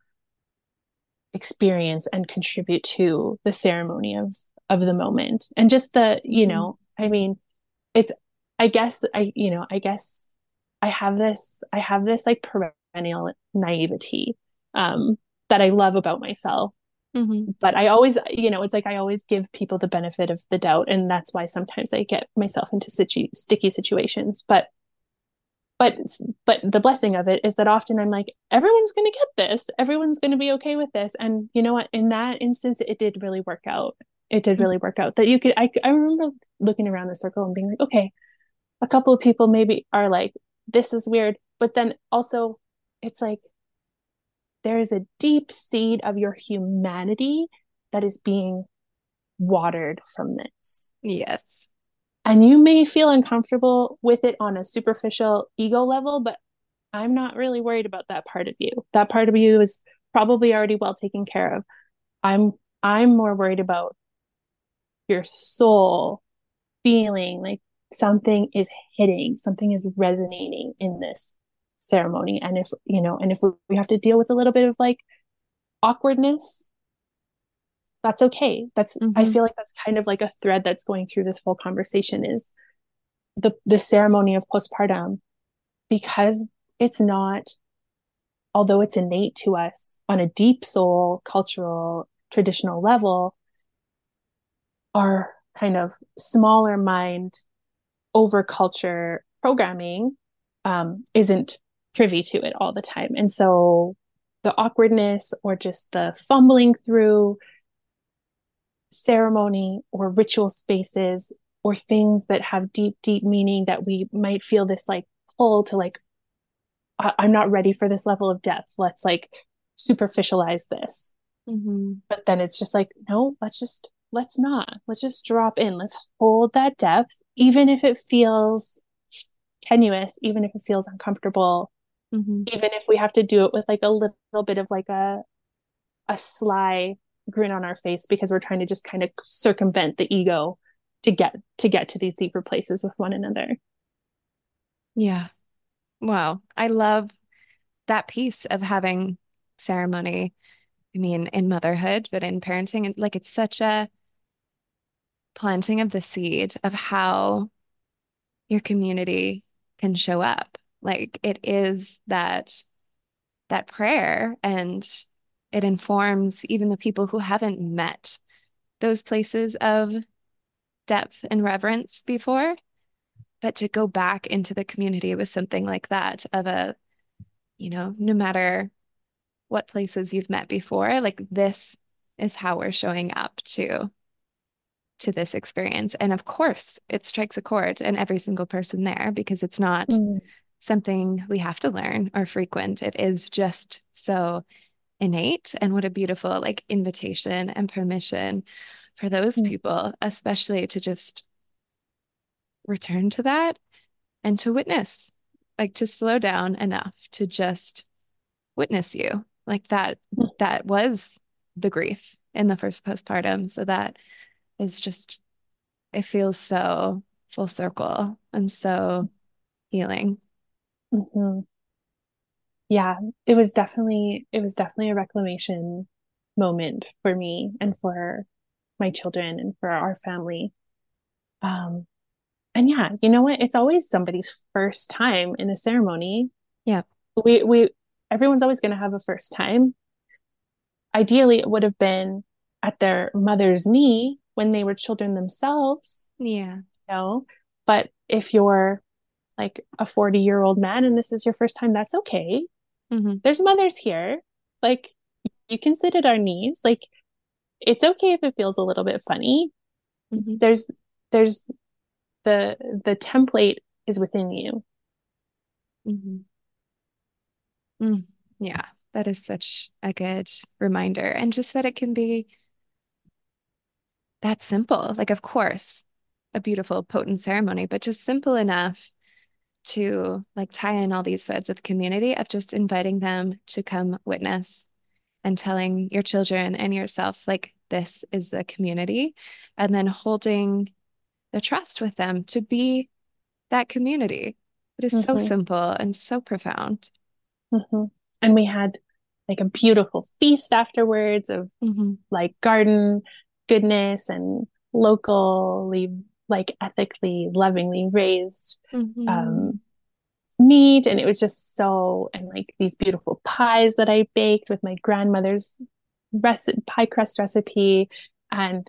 experience and contribute to the ceremony of of the moment. And just the, you Mm-hmm. know, I mean, it's, I guess I, you know, I guess I have this, I have this like perennial naivety um, that I love about myself. Mm-hmm. But I always, you know, it's like I always give people the benefit of the doubt. And that's why sometimes I get myself into situ- sticky situations. But but but the blessing of it is that often I'm like, everyone's going to get this, everyone's going to be okay with this. And you know what, in that instance it did really work out. It did really work out that you could, i, I remember looking around the circle and being like, okay, a couple of people maybe are like, this is weird, but then also it's like there is a deep seed of your humanity that is being watered from this. Yes. And you may feel uncomfortable with it on a superficial ego level, but I'm not really worried about that part of you. That part of you is probably already well taken care of. I'm I'm more worried about your soul feeling like something is hitting, something is resonating in this ceremony. And if, you know, and if we have to deal with a little bit of like awkwardness, that's okay. That's, I Mm-hmm. feel like that's kind of like a thread that's going through this whole conversation is the the ceremony of postpartum, because it's not, although it's innate to us on a deep soul, cultural, traditional level, our kind of smaller mind over culture programming um, isn't privy to it all the time. And so the awkwardness or just the fumbling through ceremony or ritual spaces or things that have deep, deep meaning that we might feel this like pull to like, I- I'm not ready for this level of depth. Let's like superficialize this. Mm-hmm. But then it's just like, no, let's just, let's not. Let's just drop in. Let's hold that depth, even if it feels tenuous, even if it feels uncomfortable, Mm-hmm. even if we have to do it with like a little bit of like a, a sly grin on our face because we're trying to just kind of circumvent the ego to get to get to these deeper places with one another. Yeah. Wow. I love that piece of having ceremony I mean, in motherhood, but in parenting, and like it's such a planting of the seed of how your community can show up. Like it is that that prayer, and it informs even the people who haven't met those places of depth and reverence before. But to go back into the community with something like that of a, you know, no matter what places you've met before, like this is how we're showing up to to this experience. And of course, it strikes a chord in every single person there because it's not Mm, something we have to learn or frequent. It is just so innate. And what a beautiful like invitation and permission for those mm, people, especially to just return to that and to witness, like to slow down enough to just witness you. Like that, mm, that was the grief in the first postpartum. So that is just, it feels so full circle and so healing. mhm. Yeah, it was definitely it was definitely a reclamation moment for me and for my children and for our family. Um, and yeah, you know what? It's always somebody's first time in a ceremony. Yeah. We we everyone's always going to have a first time. Ideally, it would have been at their mother's knee when they were children themselves, Yeah. you know. But if you're like a forty year old man and this is your first time, that's okay. Hmm. There's mothers here. Like you can sit at our knees. Like it's okay if it feels a little bit funny. Hmm. There's there's the the template is within you. Hmm. Mm. Yeah. That is such a good reminder. And just that it can be that simple. Like, of course, a beautiful, potent ceremony, but just simple enough to like tie in all these threads with community of just inviting them to come witness and telling your children and yourself, like, this is the community, and then holding the trust with them to be that community. It is so Mm-hmm, simple and so profound. mm-hmm. And we had like a beautiful feast afterwards of Hmm. like garden goodness and locally, like ethically, lovingly raised Hmm. um, meat. And it was just so, and like these beautiful pies that I baked with my grandmother's recipe, pie crust recipe. And,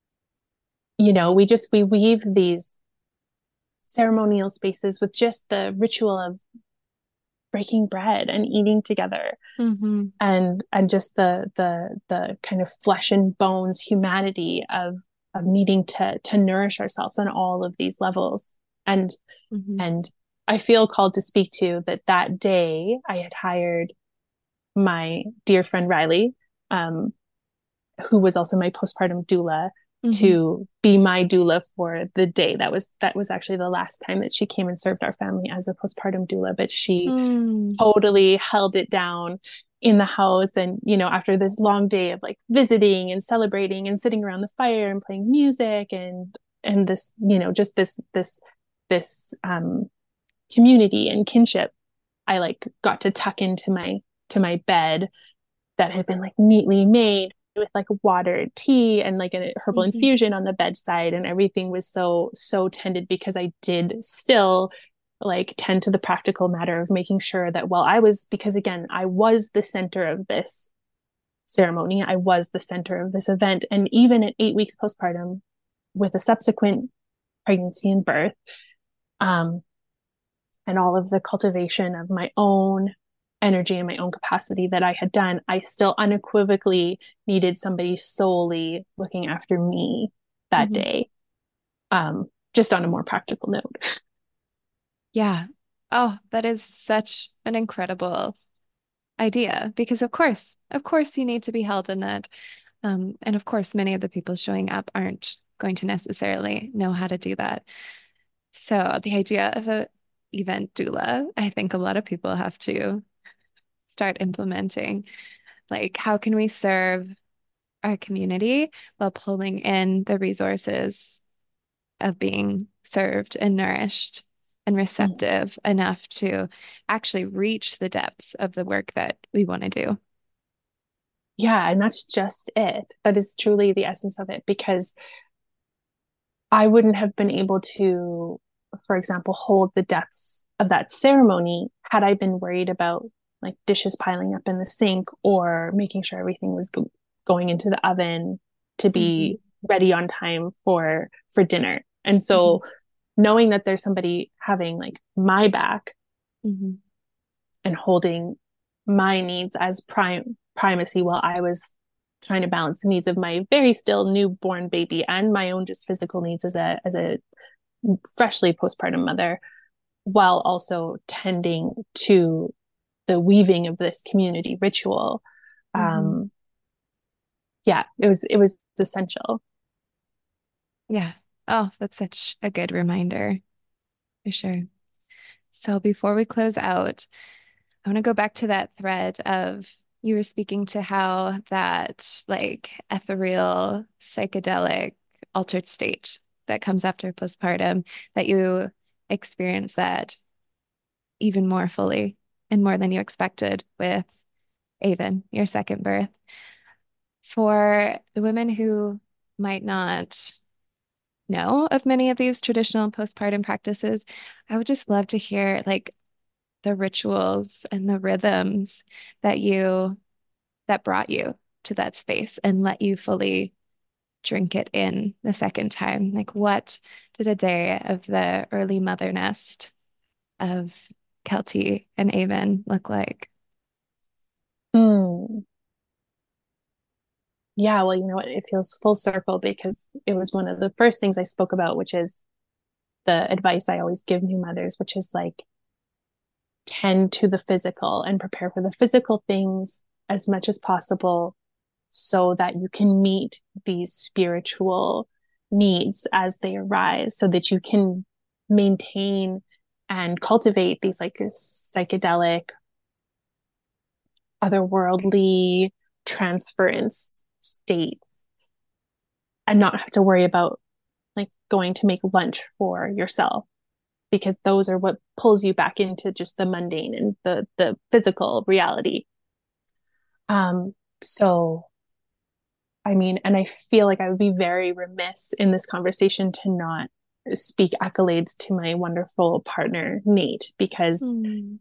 you know, we just, we weave these ceremonial spaces with just the ritual of breaking bread and eating together Hmm. and and just the the the kind of flesh and bones humanity of of needing to to nourish ourselves on all of these levels and Hmm. and I feel called to speak to that that day I had hired my dear friend Riley um who was also my postpartum doula Hmm. to be my doula for the day. That was that was actually the last time that she came and served our family as a postpartum doula, but she Mm. totally held it down in the house. And, you know, after this long day of like visiting and celebrating and sitting around the fire and playing music and and this, you know, just this this this um community and kinship, I like got to tuck into my to my bed that had been like neatly made with like water, tea, and like a herbal Hmm. infusion on the bedside. And everything was so, so tended because I did still like tend to the practical matter of making sure that while I was, because again, I was the center of this ceremony, I was the center of this event. And even at eight weeks postpartum, with a subsequent pregnancy and birth, um, and all of the cultivation of my own energy and my own capacity that I had done, I still unequivocally needed somebody solely looking after me that Hmm. day. Um, just on a more practical note. Yeah. Oh, that is such an incredible idea because of course, of course you need to be held in that. Um, and of course, many of the people showing up aren't going to necessarily know how to do that. So the idea of a event doula, I think a lot of people have to start implementing. Like, how can we serve our community while pulling in the resources of being served and nourished and receptive enough to actually reach the depths of the work that we want to do? Yeah, and that's just it. That is truly the essence of it, because I wouldn't have been able to, for example, hold the depths of that ceremony had I been worried about like dishes piling up in the sink or making sure everything was go- going into the oven to Mm-hmm. be ready on time for for dinner. And Mm-hmm. so knowing that there's somebody having like my back Mm-hmm. and holding my needs as prime primacy while I was trying to balance the needs of my very still newborn baby and my own just physical needs as a as a freshly postpartum mother, while also tending to the weaving of this community ritual. Mm-hmm. Um, yeah, it was it was essential. Yeah. Oh, that's such a good reminder for sure. So before we close out, I want to go back to that thread of you were speaking to how that like ethereal, psychedelic, altered state that comes after postpartum, that you experience that even more fully and more than you expected with Avon, your second birth. For the women who might not know of many of these traditional postpartum practices, I would just love to hear like the rituals and the rhythms that you that brought you to that space and let you fully drink it in the second time. Like, what did a day of the early mother nest of Kelty and Avon look like? Mm. Yeah, well, you know what? It feels full circle because it was one of the first things I spoke about, which is the advice I always give new mothers, which is like tend to the physical and prepare for the physical things as much as possible so that you can meet these spiritual needs as they arise, so that you can maintain and cultivate these like psychedelic, otherworldly transference states and not have to worry about like going to make lunch for yourself, because those are what pulls you back into just the mundane and the the physical reality. Um, so I mean, and I feel like I would be very remiss in this conversation to not speak accolades to my wonderful partner, Nate, because Mm.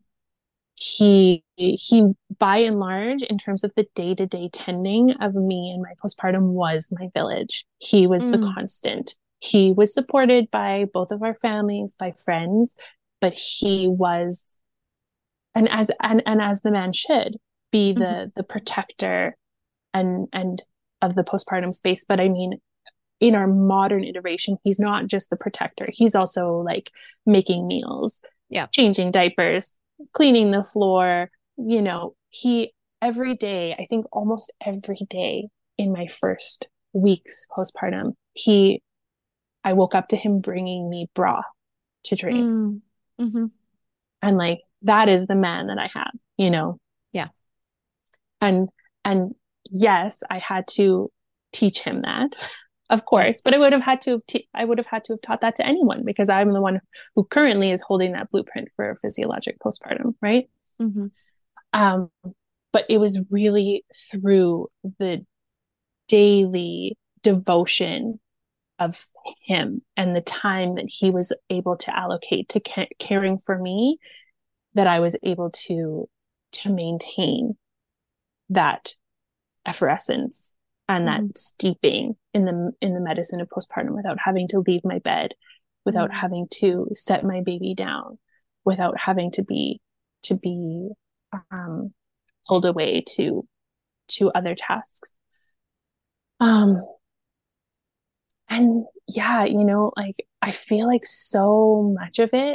he he by and large, in terms of the day-to-day tending of me and my postpartum, was my village. He was the Mm. constant. He was supported by both of our families, by friends, but he was, and as and, and as the man should be, Mhm. the the protector and and of the postpartum space. But I mean, in our modern iteration, he's not just the protector. He's also like making meals, Yeah. changing diapers, cleaning the floor. You know, he every day, I think almost every day in my first weeks postpartum, he, I woke up to him bringing me broth to drink. Mm. Hmm. And like, that is the man that I have, you know? Yeah. And, and yes, I had to teach him that, of Yeah. course, but I would have had to, te- I would have had to have taught that to anyone, because I'm the one who currently is holding that blueprint for physiologic postpartum, right? Hmm. Um, but it was really through the daily devotion of him and the time that he was able to allocate to ca- caring for me that I was able to to maintain that effervescence and that Hmm. steeping in the in the medicine of postpartum without having to leave my bed, without Mm. having to set my baby down, without having to be to be um, pulled away to to other tasks. Um, and yeah, you know, like I feel like so much of it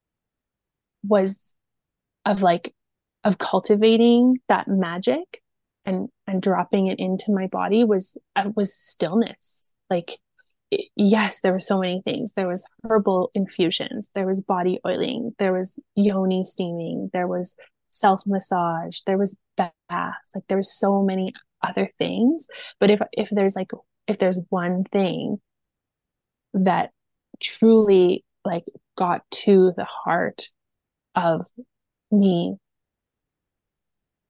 was of like of cultivating that magic and and dropping it into my body was uh, was stillness. Like it, yes, there were so many things. There was herbal infusions, there was body oiling, there was yoni steaming, there was self massage, there was baths. Like there was so many other things. But if if there's like if there's one thing that truly like got to the heart of me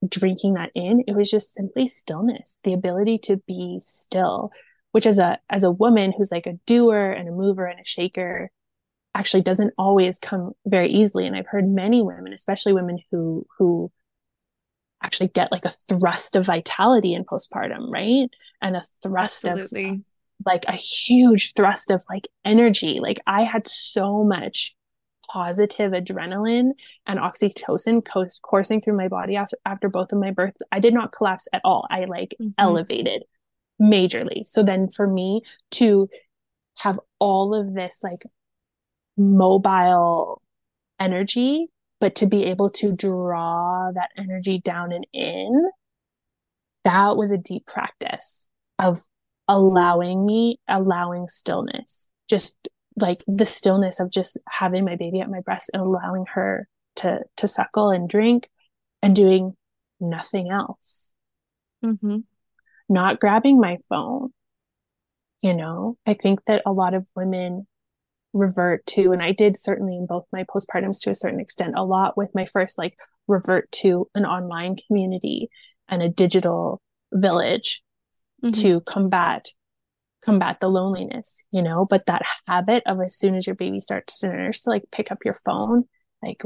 drinking that in, it was just simply stillness, the ability to be still, which as a as a woman who's like a doer and a mover and a shaker actually doesn't always come very easily. And I've heard many women, especially women who who actually get like a thrust of vitality in postpartum, right? And a thrust of Absolutely. like a huge thrust of like energy. Like I had so much positive adrenaline and oxytocin co- coursing through my body after, after both of my births. I did not collapse at all. I like Mm-hmm. elevated majorly. So then for me to have all of this like mobile energy, but to be able to draw that energy down and in, that was a deep practice of allowing me, allowing stillness, just like the stillness of just having my baby at my breast and allowing her to to suckle and drink and doing nothing else, Mm-hmm. not grabbing my phone. You know, I think that a lot of women revert to, and I did certainly in both my postpartums to a certain extent, a lot with my first, like revert to an online community and a digital village Mm-hmm. to combat combat the loneliness, you know. But that habit of as soon as your baby starts to nurse, to like pick up your phone, like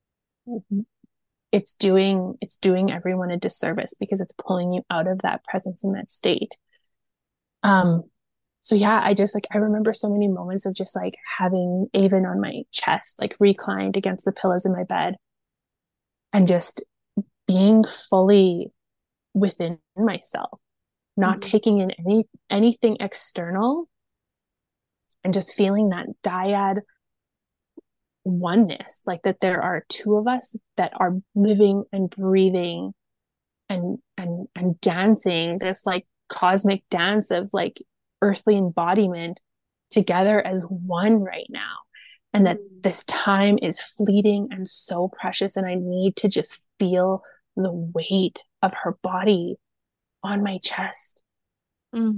it's doing it's doing everyone a disservice because it's pulling you out of that presence in that state. Um, so yeah, I just like I remember so many moments of just like having Avon on my chest, like reclined against the pillows in my bed, and just being fully within myself, not Mm-hmm. taking in any anything external, and just feeling that dyad oneness, like that there are two of us that are living and breathing and and and dancing this like cosmic dance of like earthly embodiment together as one right now, and that Mm-hmm. this time is fleeting and so precious, and I need to just feel the weight of her body on my chest. Mm-hmm.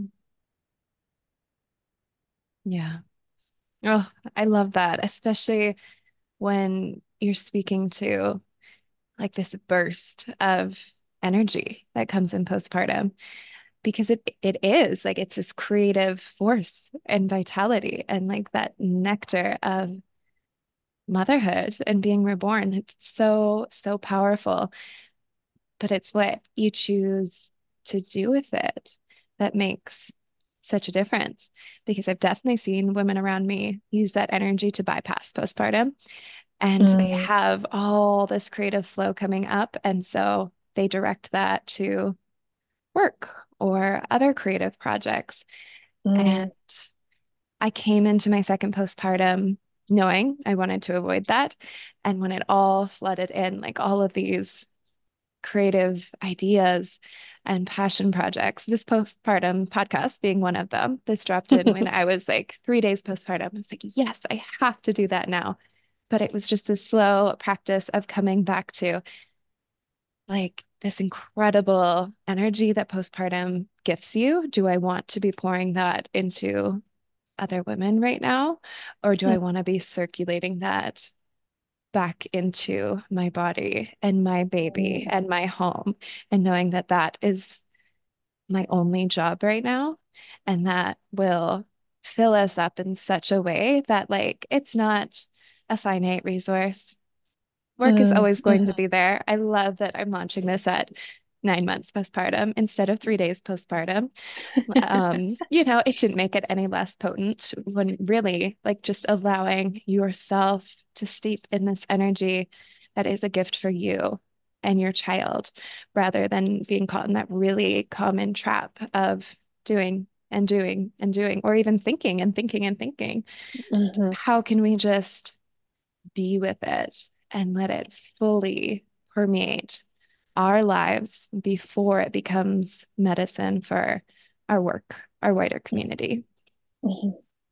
Yeah. Oh, I love that, especially when you're speaking to like this burst of energy that comes in postpartum, because it it is like it's this creative force and vitality and like that nectar of motherhood and being reborn. It's so, so powerful, but it's what you choose to do with it that makes such a difference. Because I've definitely seen women around me use that energy to bypass postpartum, and they Mm, have all this creative flow coming up. And so they direct that to work or other creative projects. And mm, I came into my second postpartum knowing I wanted to avoid that. And when it all flooded in, like all of these creative ideas and passion projects, this postpartum podcast being one of them, this dropped in when I was like three days postpartum. I was like, yes, I have to do that now. But it was just a slow practice of coming back to like this incredible energy that postpartum gifts you. Do I want to be pouring that into other women right now? Or do I want to be circulating that back into my body and my baby mm, and my home, and knowing that that is my only job right now, and that will fill us up in such a way that like it's not a finite resource. Work is mm, always going to mhm, be there. I love that I'm launching this at nine months postpartum instead of three days postpartum. Um, you know, it didn't make it any less potent when really like just allowing yourself to steep in this energy that is a gift for you and your child, rather than being caught in that really common trap of doing and doing and doing, or even thinking and thinking and thinking. mhm, How can we just be with it and let it fully permeate our lives before it becomes medicine for our work, our wider community? mhm.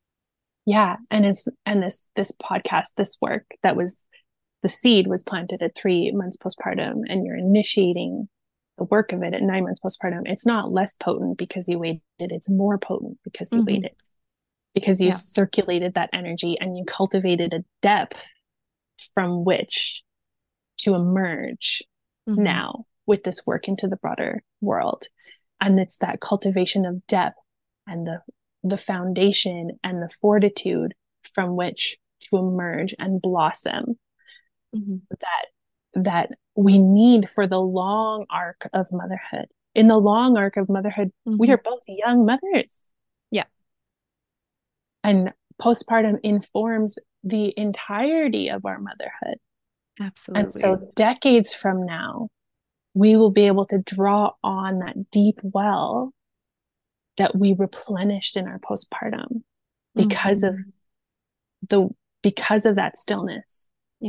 Yeah, and it's and this this podcast, this work that was the seed was planted at three months postpartum, and you're initiating the work of it at nine months postpartum. It's not less potent because you waited, it's more potent because you Hmm. waited, because you Yeah. circulated that energy and you cultivated a depth from which to emerge Hmm. now. with this work into the broader world. And it's that cultivation of depth and the the foundation and the fortitude from which to emerge and blossom mm-hmm. that that we need for the long arc of motherhood. In the long arc of motherhood, mm-hmm. we are both young mothers. Yeah. And postpartum informs the entirety of our motherhood. Absolutely. And so decades from now, we will be able to draw on that deep well that we replenished in our postpartum because mm-hmm. of the because of that stillness. Yeah.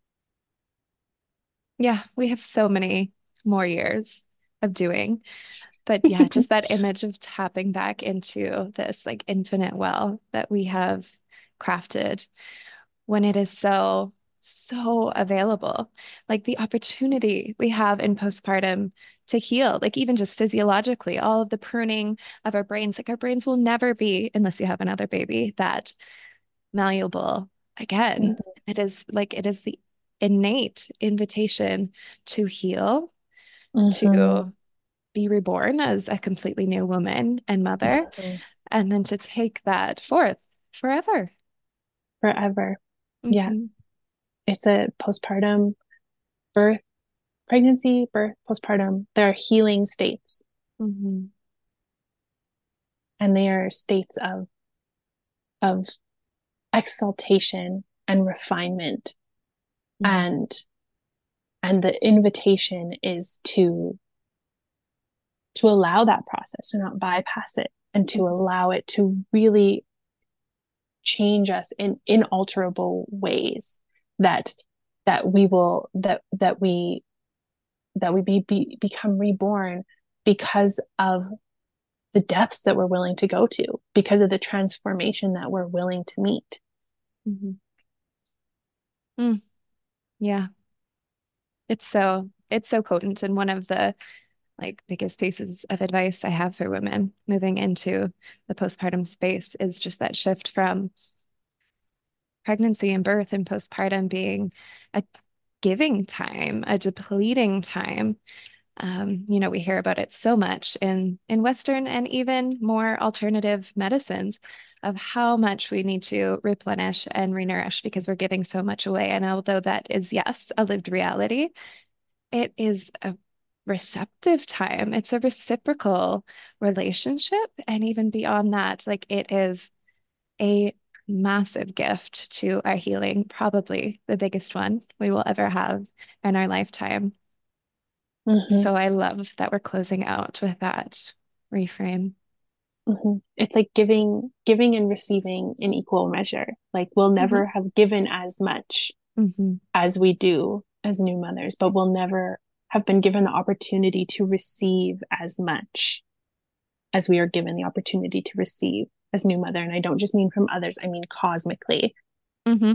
Yeah, we have so many more years of doing. But yeah, just that image of tapping back into this like infinite well that we have crafted when it is so, so available. Like the opportunity we have in postpartum to heal, like even just physiologically, all of the pruning of our brains, like our brains will never be, unless you have another baby, that malleable again. Mm-hmm. It is like, it is the innate invitation to heal, mm-hmm. to be reborn as a completely new woman and mother, mm-hmm. and then to take that forth forever. Forever. Mm-hmm. Yeah. It's a postpartum birth, pregnancy, birth, postpartum. There are healing states. Mm-hmm. And they are states of, of exaltation and refinement. Mm-hmm. And, and the invitation is to to allow that process, to not bypass it, and to mm-hmm. allow it to really change us in inalterable ways that that we will that that we that we be, be become reborn because of the depths that we're willing to go to, because of the transformation that we're willing to meet. Mm-hmm. Mm. Yeah, it's so it's so potent, and one of the like biggest pieces of advice I have for women moving into the postpartum space is just that shift from pregnancy and birth and postpartum being a giving time, a depleting time. Um, you know, we hear about it so much in in Western and even more alternative medicines of how much we need to replenish and renourish because we're giving so much away. And although that is, yes, a lived reality, it is a receptive time. It's a reciprocal relationship. And even beyond that, like it is a massive gift to our healing, probably the biggest one we will ever have in our lifetime. Mm-hmm. So I love that we're closing out with that reframe. Mm-hmm. It's like giving, giving and receiving in equal measure. Like we'll never mm-hmm. have given as much mm-hmm. as we do as new mothers, but we'll never have been given the opportunity to receive as much as we are given the opportunity to receive as new mother. And I don't just mean from others, I mean cosmically. Mm-hmm.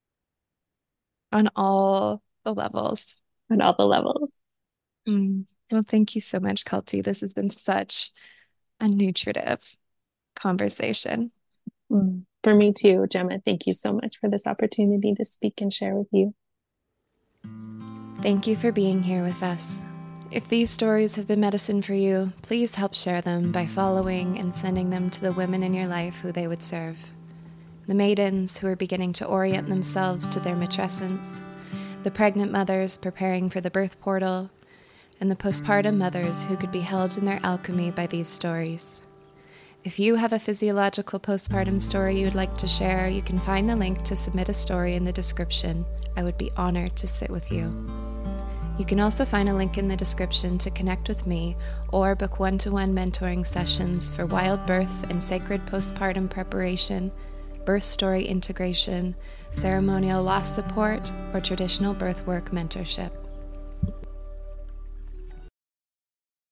On all the levels. On all the levels. Mm. Well, thank you so much, Kelty. This has been such a nutritive conversation. Mm. For me too, Gemma. Thank you so much for this opportunity to speak and share with you. Thank you for being here with us. If these stories have been medicine for you, please help share them by following and sending them to the women in your life who they would serve. The maidens who are beginning to orient themselves to their matrescence, the pregnant mothers preparing for the birth portal, and the postpartum mothers who could be held in their alchemy by these stories. If you have a physiological postpartum story you would like to share, you can find the link to submit a story in the description. I would be honored to sit with you. You can also find a link in the description to connect with me or book one-to-one mentoring sessions for wild birth and sacred postpartum preparation, birth story integration, ceremonial loss support, or traditional birth work mentorship.